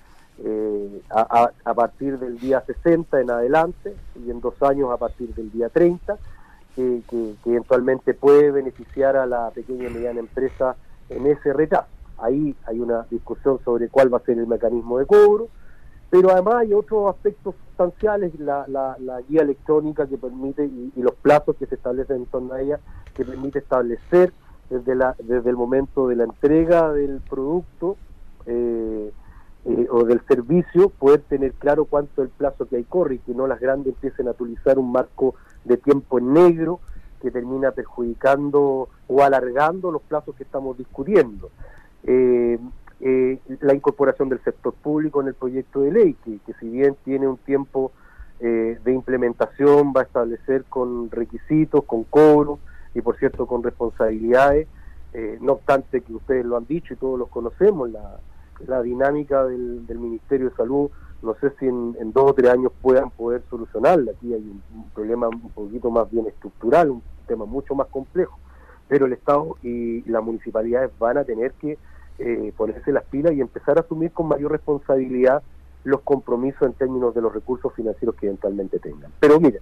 eh, a, a, a partir del día sesenta en adelante y en dos años a partir del día treinta, Que, que, que eventualmente puede beneficiar a la pequeña y mediana empresa en ese retraso. ahí hay una discusión sobre cuál va a ser el mecanismo de cobro, pero además hay otros aspectos sustanciales, la, la, la guía electrónica que permite, y, y los plazos que se establecen en torno a ella, que permite establecer desde, la, desde el momento de la entrega del producto eh, eh, o del servicio, poder tener claro cuánto es el plazo que hay corre, y que no las grandes empiecen a utilizar un marco de tiempo en negro que termina perjudicando o alargando los plazos que estamos discutiendo. Eh, eh, la incorporación del sector público en el proyecto de ley, que, que si bien tiene un tiempo eh, de implementación, va a establecer con requisitos, con cobros y por cierto con responsabilidades, eh, no obstante que ustedes lo han dicho y todos los conocemos, la, la dinámica del, del Ministerio de Salud, no sé si en, en dos o tres años puedan poder solucionarla. Aquí hay un, un problema un poquito más bien estructural, un tema mucho más complejo, pero el Estado y las municipalidades van a tener que eh, ponerse las pilas y empezar a asumir con mayor responsabilidad los compromisos en términos de los recursos financieros que eventualmente tengan. Pero mira,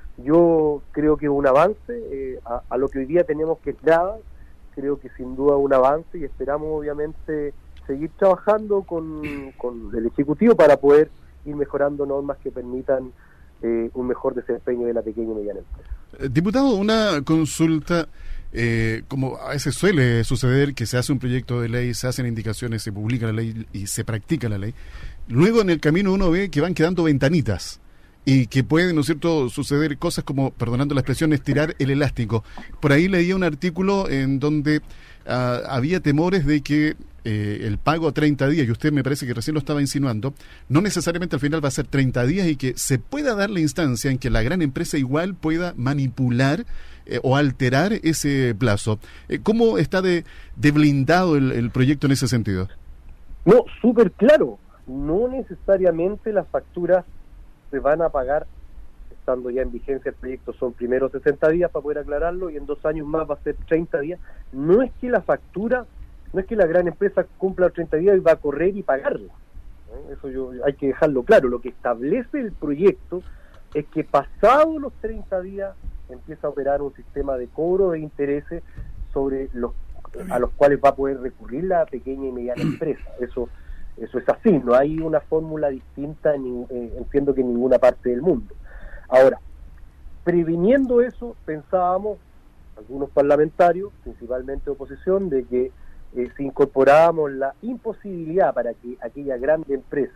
yo creo que es un avance eh, a, a lo que hoy día tenemos, que es nada. Creo que sin duda un avance, y esperamos obviamente seguir trabajando con, con el Ejecutivo para poder ir mejorando normas que permitan eh, un mejor desempeño de la pequeña y mediana empresa. Diputado, una consulta. Eh, como a veces suele suceder, que se hace un proyecto de ley, se hacen indicaciones, se publica la ley y se practica la ley. Luego en el camino uno ve que van quedando ventanitas y que pueden, ¿no es cierto?, suceder cosas como, perdonando la expresión, estirar el elástico. Por ahí leía un artículo en donde uh, había temores de que eh, el pago a treinta días, y usted me parece que recién lo estaba insinuando, no necesariamente al final va a ser treinta días, y que se pueda dar la instancia en que la gran empresa igual pueda manipular eh, o alterar ese plazo. Eh, ¿Cómo está de, de blindado el, el proyecto en ese sentido? No, súper claro. No necesariamente las facturas se van a pagar estando ya en vigencia el proyecto. Son primero sesenta días para poder aclararlo, y en dos años más va a ser treinta días. No es que la factura, no es que la gran empresa cumpla los treinta días y va a correr y pagarla. ¿Eh? Eso yo, hay que dejarlo claro. Lo que establece el proyecto es que pasados los treinta días empieza a operar un sistema de cobro de intereses sobre los a los cuales va a poder recurrir la pequeña y mediana empresa. Eso Eso es así, no hay una fórmula distinta, en, eh, entiendo que en ninguna parte del mundo. Ahora, previniendo eso, pensábamos, algunos parlamentarios, principalmente oposición, de que eh, si incorporábamos la imposibilidad para que aquella grande empresa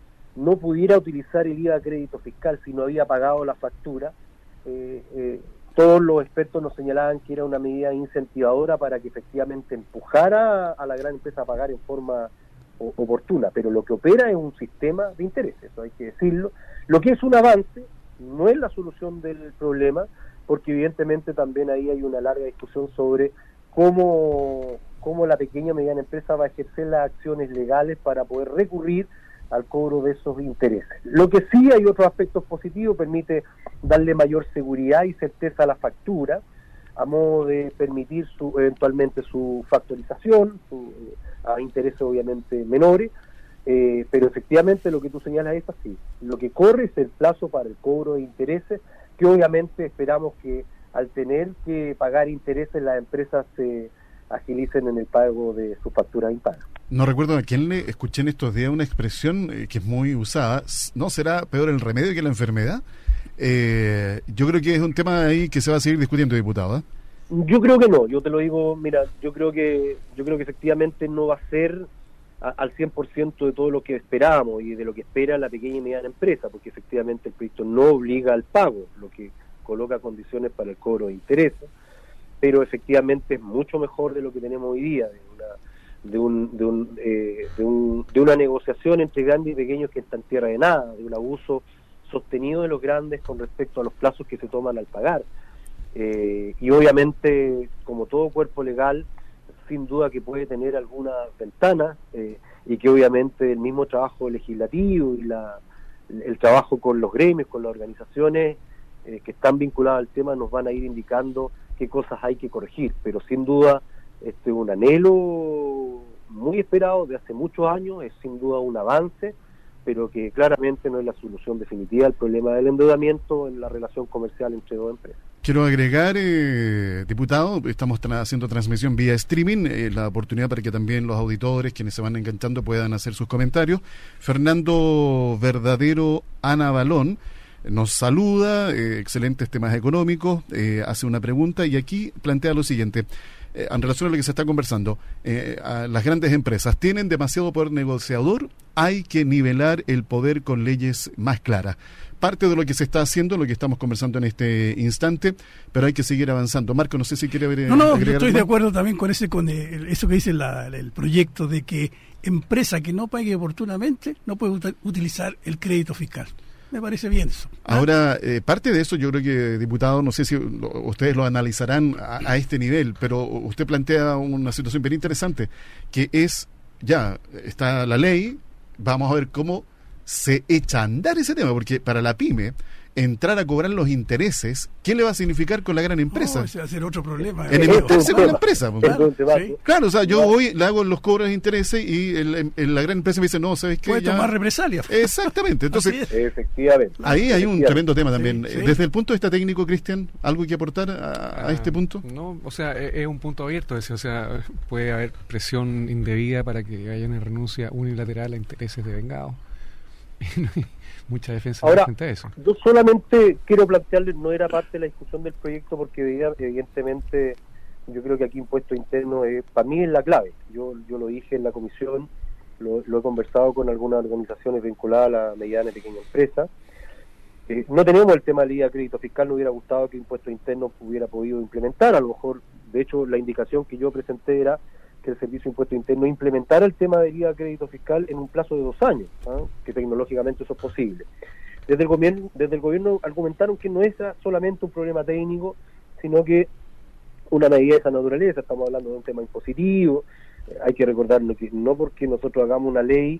no pudiera utilizar el I V A crédito fiscal si no había pagado la factura, eh, eh, todos los expertos nos señalaban que era una medida incentivadora para que efectivamente empujara a la gran empresa a pagar en forma oportuna, pero lo que opera es un sistema de intereses, eso hay que decirlo. Lo que es un avance no es la solución del problema, porque evidentemente también ahí hay una larga discusión sobre cómo, cómo la pequeña y mediana empresa va a ejercer las acciones legales para poder recurrir al cobro de esos intereses. Lo que sí hay otros aspectos positivos, permite darle mayor seguridad y certeza a la factura, a modo de permitir su, eventualmente su factorización, su, a intereses obviamente menores, eh, pero efectivamente lo que tú señalas es así. Lo que corre es el plazo para el cobro de intereses, que obviamente esperamos que al tener que pagar intereses las empresas se agilicen en el pago de sus facturas impagas. No recuerdo a quién le escuché en estos días una expresión eh, que es muy usada, ¿no será peor el remedio que la enfermedad? Eh, yo creo que es un tema ahí que se va a seguir discutiendo, diputado, ¿eh? Yo creo que no, yo te lo digo, mira, yo creo que yo creo que efectivamente no va a ser a, al cien por ciento de todo lo que esperábamos y de lo que espera la pequeña y mediana empresa, porque efectivamente el proyecto no obliga al pago, lo que coloca condiciones para el cobro de intereses, pero efectivamente es mucho mejor de lo que tenemos hoy día, de una de un de un, eh, de, un, de una negociación entre grandes y pequeños que está en tierra de nada, de un abuso sostenido de los grandes con respecto a los plazos que se toman al pagar. Eh, y obviamente, como todo cuerpo legal, sin duda que puede tener algunas ventanas, eh, y que obviamente el mismo trabajo legislativo y la, el trabajo con los gremios, con las organizaciones eh, que están vinculadas al tema, nos van a ir indicando qué cosas hay que corregir, pero sin duda este es un anhelo muy esperado de hace muchos años, es sin duda un avance, pero que claramente no es la solución definitiva al problema del endeudamiento en la relación comercial entre dos empresas. Quiero agregar, eh, diputado, estamos tra- haciendo transmisión vía streaming, eh, la oportunidad para que también los auditores, quienes se van enganchando, puedan hacer sus comentarios. Fernando Verdadero Ana Balón nos saluda, eh, excelentes temas económicos, eh, hace una pregunta y aquí plantea lo siguiente. Eh, en relación a lo que se está conversando, eh, a las grandes empresas tienen demasiado poder negociador, hay que nivelar el poder con leyes más claras. Parte de lo que se está haciendo, lo que estamos conversando en este instante, pero hay que seguir avanzando. Marco, no sé si quiere ver. No, no, yo estoy de acuerdo también con ese, con el, eso que dice la, el proyecto de que empresa que no pague oportunamente no puede ut- utilizar el crédito fiscal. Me parece bien eso. ¿Ah? Ahora, eh, parte de eso yo creo que, diputado, no sé si lo, ustedes lo analizarán a, a este nivel, pero usted plantea una situación bien interesante, que es, ya, está la ley, vamos a ver cómo se echa a andar ese tema, porque para la pyme, entrar a cobrar los intereses, ¿qué le va a significar con la gran empresa? Oh, ese va a ser otro problema. Enemistarse con la empresa. Claro, sí. Claro, o sea, yo voy, le hago los cobros de intereses y el, el, la gran empresa me dice, no, ¿sabes qué? Puede ya... tomar represalias. Exactamente, entonces, efectivamente. Ahí hay un tremendo tema también. Sí, sí. Desde el punto de vista técnico, Cristian, ¿algo que aportar a, a este punto? No, o sea, es, es un punto abierto ese, o sea, puede haber presión indebida para que haya una renuncia unilateral a intereses de vengados. Mucha defensa Ahora, frente a eso. Yo solamente quiero plantearles, no era parte de la discusión del proyecto porque evidentemente yo creo que aquí impuesto interno es, para mí es la clave. Yo yo lo dije en la comisión, lo, lo he conversado con algunas organizaciones vinculadas a la mediana y pequeña empresa. Eh, no tenemos el tema del I V A crédito fiscal, no hubiera gustado que impuesto interno hubiera podido implementar, a lo mejor, de hecho la indicación que yo presenté era que el Servicio de Impuesto Interno implementara el tema del I V A crédito fiscal en un plazo de dos años, ¿eh? Que tecnológicamente eso es posible. Desde el gobierno, desde el gobierno argumentaron que no es solamente un problema técnico, sino que una medida de esa naturaleza, estamos hablando de un tema impositivo, eh, hay que recordarnos que no porque nosotros hagamos una ley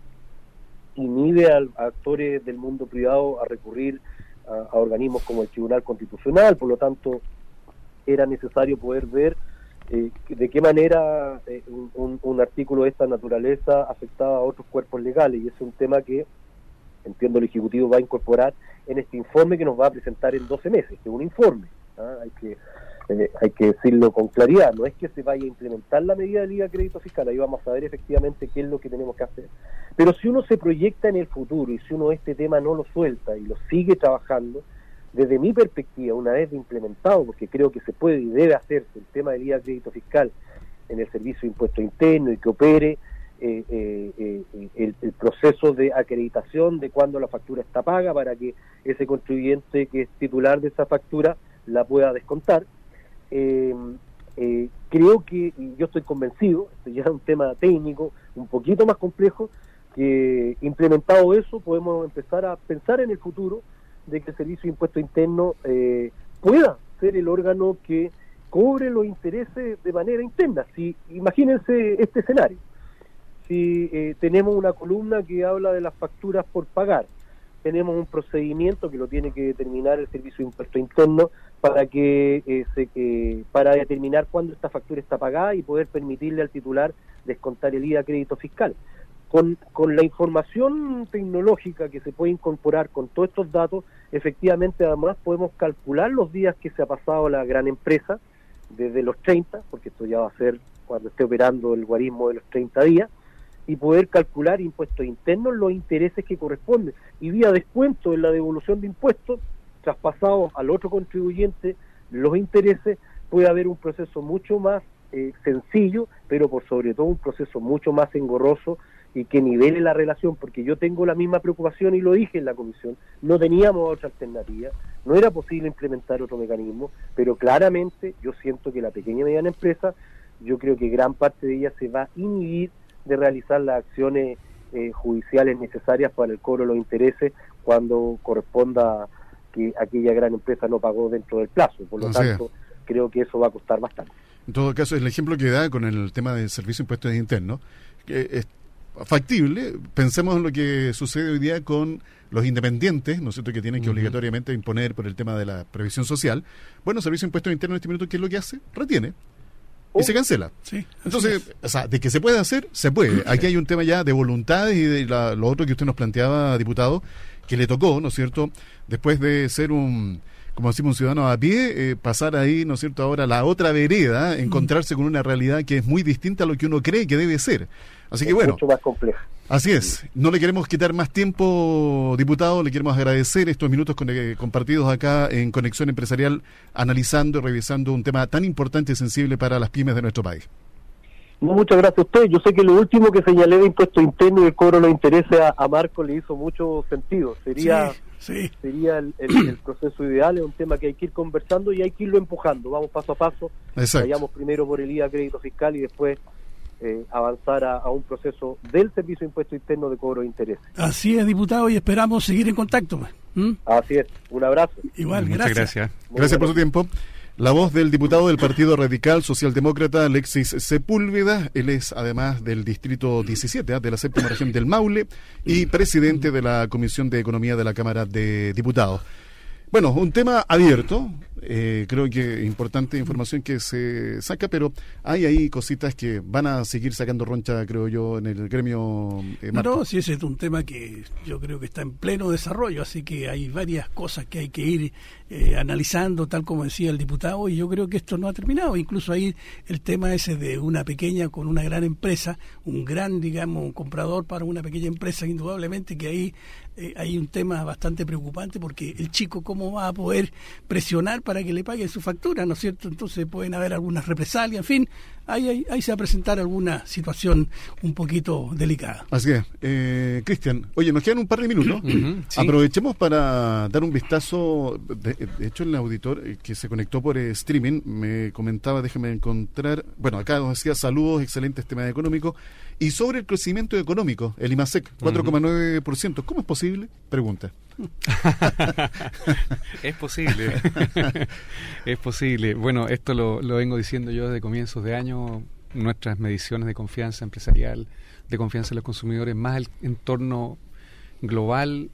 inhibe a, a actores del mundo privado a recurrir a, a organismos como el Tribunal Constitucional, por lo tanto era necesario poder ver Eh, de qué manera eh, un, un artículo de esta naturaleza afectaba a otros cuerpos legales, y es un tema que entiendo el Ejecutivo va a incorporar en este informe que nos va a presentar en doce meses, que es un informe, ¿ah? hay que eh, hay que decirlo con claridad, no es que se vaya a implementar la medida del I V A crédito fiscal, ahí vamos a ver efectivamente qué es lo que tenemos que hacer, pero si uno se proyecta en el futuro y si uno este tema no lo suelta y lo sigue trabajando, desde mi perspectiva, una vez implementado, porque creo que se puede y debe hacerse el tema del I V A crédito fiscal en el Servicio de Impuesto Interno y que opere eh, eh, eh, el, el proceso de acreditación de cuando la factura está paga para que ese contribuyente que es titular de esa factura la pueda descontar. Eh, eh, creo que, y yo estoy convencido, esto ya es un tema técnico un poquito más complejo, que implementado eso podemos empezar a pensar en el futuro de que el Servicio de Impuesto Interno eh, pueda ser el órgano que cobre los intereses de manera interna. Si imagínense este escenario, si eh, tenemos una columna que habla de las facturas por pagar, tenemos un procedimiento que lo tiene que determinar el Servicio de Impuesto Interno para que eh, se, eh, para determinar cuándo esta factura está pagada y poder permitirle al titular descontar el I V A crédito fiscal. Con, con la información tecnológica que se puede incorporar con todos estos datos, efectivamente además podemos calcular los días que se ha pasado la gran empresa, desde los treinta, porque esto ya va a ser cuando esté operando el guarismo de los treinta días, y poder calcular impuestos internos, los intereses que corresponden, y vía descuento en la devolución de impuestos, traspasados al otro contribuyente, los intereses, puede haber un proceso mucho más eh, sencillo, pero por sobre todo un proceso mucho más engorroso, y que nivele la relación, porque yo tengo la misma preocupación y lo dije en la comisión, no teníamos otra alternativa, no era posible implementar otro mecanismo, pero claramente yo siento que la pequeña y mediana empresa, yo creo que gran parte de ella se va a inhibir de realizar las acciones eh, judiciales necesarias para el cobro de los intereses cuando corresponda que aquella gran empresa no pagó dentro del plazo, por lo o tanto sea, creo que eso va a costar bastante. En todo caso, el ejemplo que da con el tema del Servicio de Impuestos Internos, que es factible, pensemos en lo que sucede hoy día con los independientes, ¿no es cierto?, que tienen que uh-huh. obligatoriamente imponer por el tema de la previsión social. Bueno, el Servicio de Impuestos Internos en este minuto, ¿qué es lo que hace? Retiene. y se cancela. Sí, Entonces, o sea, de que se puede hacer, se puede. Aquí hay un tema ya de voluntades y de la, lo otro que usted nos planteaba, diputado, que le tocó, ¿no es cierto?, después de ser un, como decimos, un ciudadano a pie, eh, pasar ahí, ¿no es cierto?, ahora la otra vereda, encontrarse con una realidad que es muy distinta a lo que uno cree que debe ser. Así que es bueno. Mucho más compleja. Así es, no le queremos quitar más tiempo, diputado, le queremos agradecer estos minutos con, eh, compartidos acá en Conexión Empresarial, analizando y revisando un tema tan importante y sensible para las pymes de nuestro país. No, muchas gracias a usted. Yo sé que lo último que señalé de impuesto interno y el cobro de los intereses a, a Marco le hizo mucho sentido. Sería sí, sí. sería el, el, el proceso ideal, es un tema que hay que ir conversando y hay que irlo empujando. Vamos paso a paso, Exacto. vayamos primero por el I V A crédito fiscal y después Eh, avanzar a, a un proceso del Servicio de Impuesto Interno de cobro de intereses. Así es, diputado, y esperamos seguir en contacto. ¿Mm? Así es, un abrazo. Igual, Muchas gracias. gracias. Gracias por su tiempo. La voz del diputado del Partido Radical Socialdemócrata, Alexis Sepúlveda. Él es además del Distrito diecisiete, ¿eh? de la séptima región del Maule, y presidente de la Comisión de Economía de la Cámara de Diputados. Bueno, un tema abierto, eh, creo que importante información que se saca, pero hay ahí cositas que van a seguir sacando roncha, creo yo, en el gremio. Eh, No, no, sí, ese es un tema que yo creo que está en pleno desarrollo, así que hay varias cosas que hay que ir eh, analizando, tal como decía el diputado, y yo creo que esto no ha terminado. Incluso ahí el tema ese de una pequeña con una gran empresa, un gran, digamos, un comprador para una pequeña empresa, indudablemente que ahí eh, hay un tema bastante preocupante, porque el chico, ¿cómo va a poder presionar para que le paguen su factura, ¿no es cierto? Entonces pueden haber algunas represalias, en fin, ahí, ahí, ahí se va a presentar alguna situación un poquito delicada. Así es. Eh, Cristian, oye, nos quedan un par de minutos. Uh-huh, sí. Aprovechemos para dar un vistazo. De, de hecho, el auditor eh, que se conectó por eh, streaming me comentaba, déjeme encontrar, bueno, acá nos decía saludos, excelentes temas económicos, y sobre el crecimiento económico, el IMASEC, cuatro coma nueve por ciento. ¿Cómo es posible? Pregunta. Es posible. Es posible. Bueno, esto lo, lo vengo diciendo yo desde comienzos de año. Nuestras mediciones de confianza empresarial, de confianza en los consumidores, más el entorno global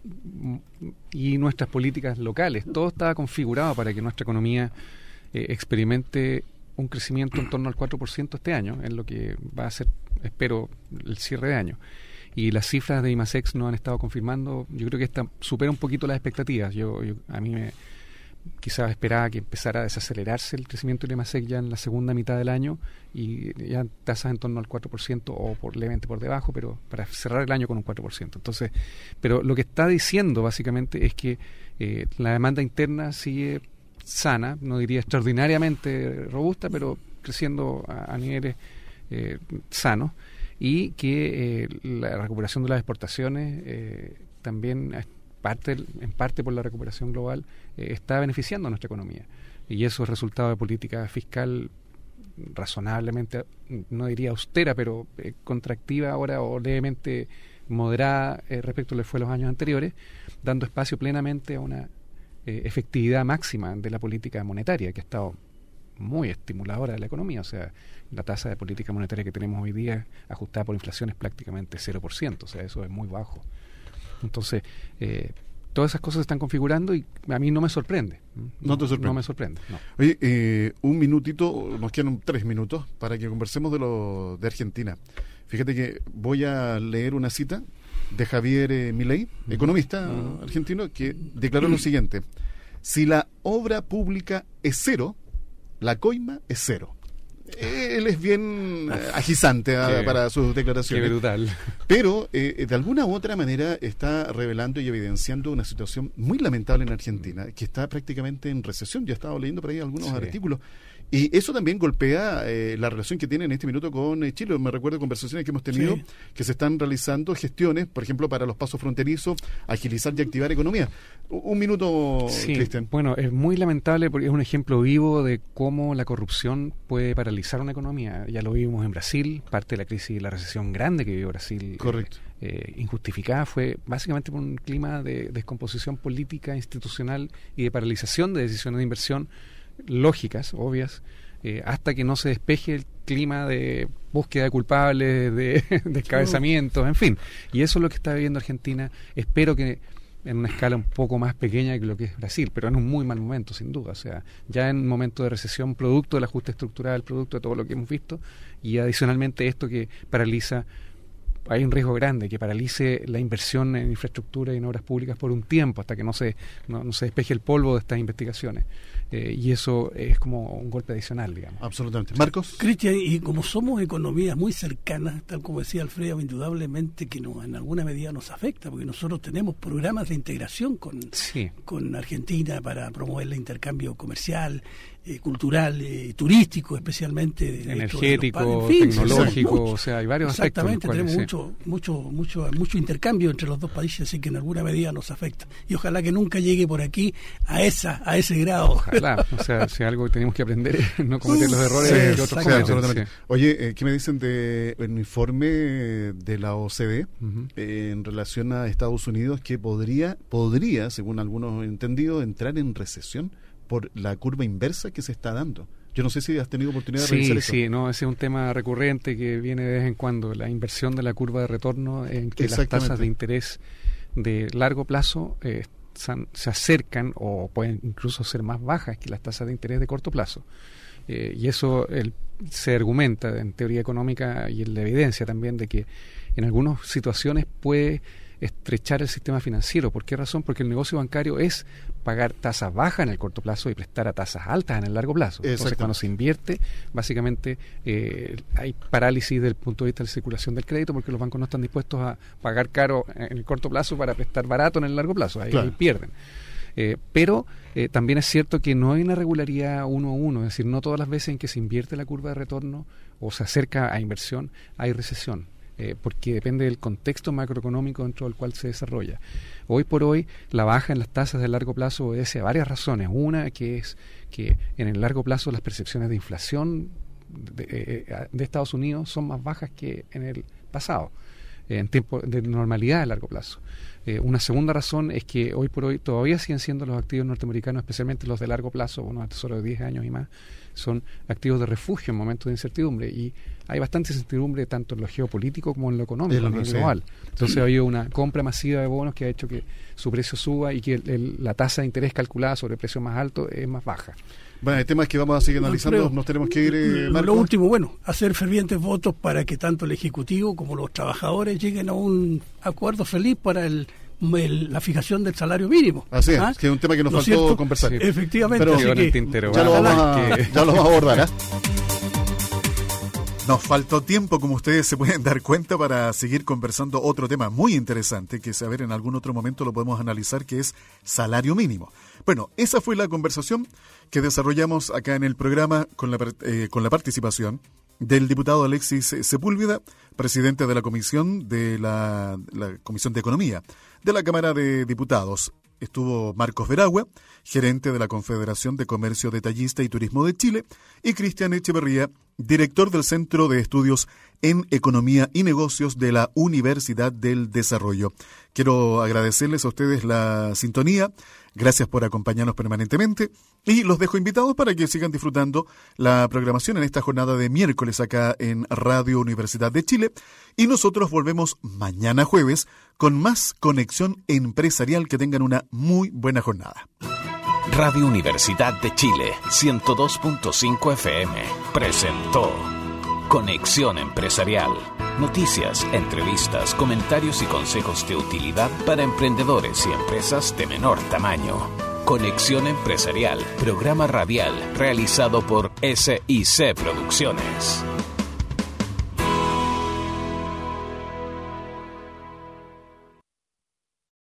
y nuestras políticas locales. Todo estaba configurado para que nuestra economía eh, experimente un crecimiento en torno al cuatro por ciento este año, en lo que va a ser, espero, el cierre de año. Y las cifras de IMASEC nos han estado confirmando. Yo creo que esta supera un poquito las expectativas. Yo, yo a mí me quizás esperaba que empezara a desacelerarse el crecimiento de IMASEC ya en la segunda mitad del año, y ya tasas en torno al cuatro por ciento o por levemente por debajo, pero para cerrar el año con un cuatro por ciento. Entonces, pero lo que está diciendo básicamente es que eh, la demanda interna sigue sana, no diría extraordinariamente robusta, pero creciendo a, a niveles eh, sanos, y que eh, la recuperación de las exportaciones eh, también parte, en parte por la recuperación global eh, está beneficiando a nuestra economía, y eso es resultado de política fiscal razonablemente, no diría austera, pero eh, contractiva ahora, o levemente moderada eh, respecto a lo que fue los años anteriores, dando espacio plenamente a una eh, efectividad máxima de la política monetaria, que ha estado muy estimuladora de la economía. O sea, la tasa de política monetaria que tenemos hoy día ajustada por inflación es prácticamente cero por ciento, o sea, eso es muy bajo. Entonces, eh, todas esas cosas se están configurando y a mí no me sorprende. No, no te sorprende. No me sorprende. No. Oye, eh, un minutito, nos quedan tres minutos para que conversemos de lo de Argentina. Fíjate que voy a leer una cita de Javier eh, Milei, uh-huh. economista uh-huh. argentino, que declaró lo siguiente: si la obra pública es cero, la coima es cero. Él es bien eh, agizante a, para sus declaraciones. Qué brutal. Pero eh, de alguna u otra manera está revelando y evidenciando una situación muy lamentable en Argentina, que está prácticamente en recesión. Yo he estado leyendo por ahí algunos sí. artículos. Y eso también golpea eh, la relación que tiene en este minuto con eh, Chile. Me recuerdo conversaciones que hemos tenido, sí. que se están realizando gestiones, por ejemplo, para los pasos fronterizos, agilizar y activar economía. Un minuto, sí, Cristian. Bueno, es muy lamentable porque es un ejemplo vivo de cómo la corrupción puede paralizar una economía. Ya lo vimos en Brasil, parte de la crisis y la recesión grande que vivió Brasil. Correcto. Eh, injustificada fue básicamente por un clima de descomposición política, institucional y de paralización de decisiones de inversión lógicas, obvias, eh, hasta que no se despeje el clima de búsqueda de culpables, de descabezamientos, en fin. Y eso es lo que está viviendo Argentina. Espero que en una escala un poco más pequeña que lo que es Brasil, pero en un muy mal momento, sin duda. O sea, ya en un momento de recesión, producto del ajuste estructural, producto de todo lo que hemos visto, y adicionalmente esto que paraliza, hay un riesgo grande que paralice la inversión en infraestructura y en obras públicas por un tiempo, hasta que no se, no, no se despeje el polvo de estas investigaciones. Eh, y eso es como un golpe adicional, digamos. Absolutamente. Marcos. Cristian, y como somos economías muy cercanas, tal como decía Alfredo, indudablemente que no, en alguna medida nos afecta, porque nosotros tenemos programas de integración con, sí. con Argentina para promover el intercambio comercial, eh, cultural, eh, turístico, especialmente de, energético, de en fin, tecnológico, mucho, o sea, hay varios exactamente, aspectos. Exactamente, tenemos cuales, mucho, sí. mucho, mucho, mucho intercambio entre los dos países, así que en alguna medida nos afecta. Y ojalá que nunca llegue por aquí a esa, a ese grado. Ojalá, o sea, si algo que tenemos que aprender es no cometer los errores sí, que otros sí, cometen. Sí. Oye, eh, ¿qué me dicen de un informe de la O C D uh-huh. eh, en relación a Estados Unidos que podría, podría, según algunos entendidos, entrar en recesión por la curva inversa que se está dando? Yo no sé si has tenido oportunidad de sí, revisar eso. Sí, sí, no, ese es un tema recurrente que viene de vez en cuando, la inversión de la curva de retorno en que las tasas de interés de largo plazo eh, se acercan o pueden incluso ser más bajas que las tasas de interés de corto plazo. Eh, y eso el, se argumenta en teoría económica y en la evidencia también de que en algunas situaciones puede estrechar el sistema financiero. ¿Por qué razón? Porque el negocio bancario es pagar tasas bajas en el corto plazo y prestar a tasas altas en el largo plazo. Entonces, cuando se invierte, básicamente eh, hay parálisis desde el punto de vista de la circulación del crédito, porque los bancos no están dispuestos a pagar caro en el corto plazo para prestar barato en el largo plazo. Ahí, claro. ahí pierden. Eh, pero eh, también es cierto que no hay una regularidad uno a uno, es decir, no todas las veces en que se invierte la curva de retorno o se acerca a inversión hay recesión. Eh, porque depende del contexto macroeconómico dentro del cual se desarrolla. Hoy por hoy, la baja en las tasas de largo plazo obedece a varias razones. Una, que es que en el largo plazo las percepciones de inflación de, eh, de Estados Unidos son más bajas que en el pasado, eh, en tiempo de normalidad a largo plazo. Eh, una segunda razón es que hoy por hoy todavía siguen siendo los activos norteamericanos, especialmente los de largo plazo, unos tesoros de diez años y más, son activos de refugio en momentos de incertidumbre, y hay bastante incertidumbre tanto en lo geopolítico como en lo económico, a nivel global. Entonces ha habido una compra masiva de bonos que ha hecho que su precio suba y que el, el, la tasa de interés calculada sobre el precio más alto es más baja. Bueno, el tema es que vamos a seguir analizando, Alfredo, nos tenemos que ir, eh, Marco. Lo último, bueno, hacer fervientes votos para que tanto el Ejecutivo como los trabajadores lleguen a un acuerdo feliz para el El, la fijación del salario mínimo. Así es, ¿Ah? que es un tema que nos ¿No faltó cierto? conversar. Sí. Efectivamente. Pero así que, tintero, ya, lo vamos a, que... ya lo vamos a abordar. ¿eh? Nos faltó tiempo, como ustedes se pueden dar cuenta, para seguir conversando otro tema muy interesante, que a ver, en algún otro momento lo podemos analizar, que es salario mínimo. Bueno, esa fue la conversación que desarrollamos acá en el programa con la, eh, con la participación del diputado Alexis Sepúlveda, presidente de la Comisión de la, la Comisión de Economía de la Cámara de Diputados. Estuvo Marcos Veragua, gerente de la Confederación de Comercio Detallista y Turismo de Chile, y Cristian Echeverría, director del Centro de Estudios en Economía y Negocios de la Universidad del Desarrollo. Quiero agradecerles a ustedes la sintonía, gracias por acompañarnos permanentemente, y los dejo invitados para que sigan disfrutando la programación en esta jornada de miércoles acá en Radio Universidad de Chile, y nosotros volvemos mañana jueves con más Conexión Empresarial. Que tengan una muy buena jornada. Radio Universidad de Chile, ciento dos punto cinco F M, presentó Conexión Empresarial. Noticias, entrevistas, comentarios y consejos de utilidad para emprendedores y empresas de menor tamaño. Conexión Empresarial, programa radial realizado por S I C Producciones.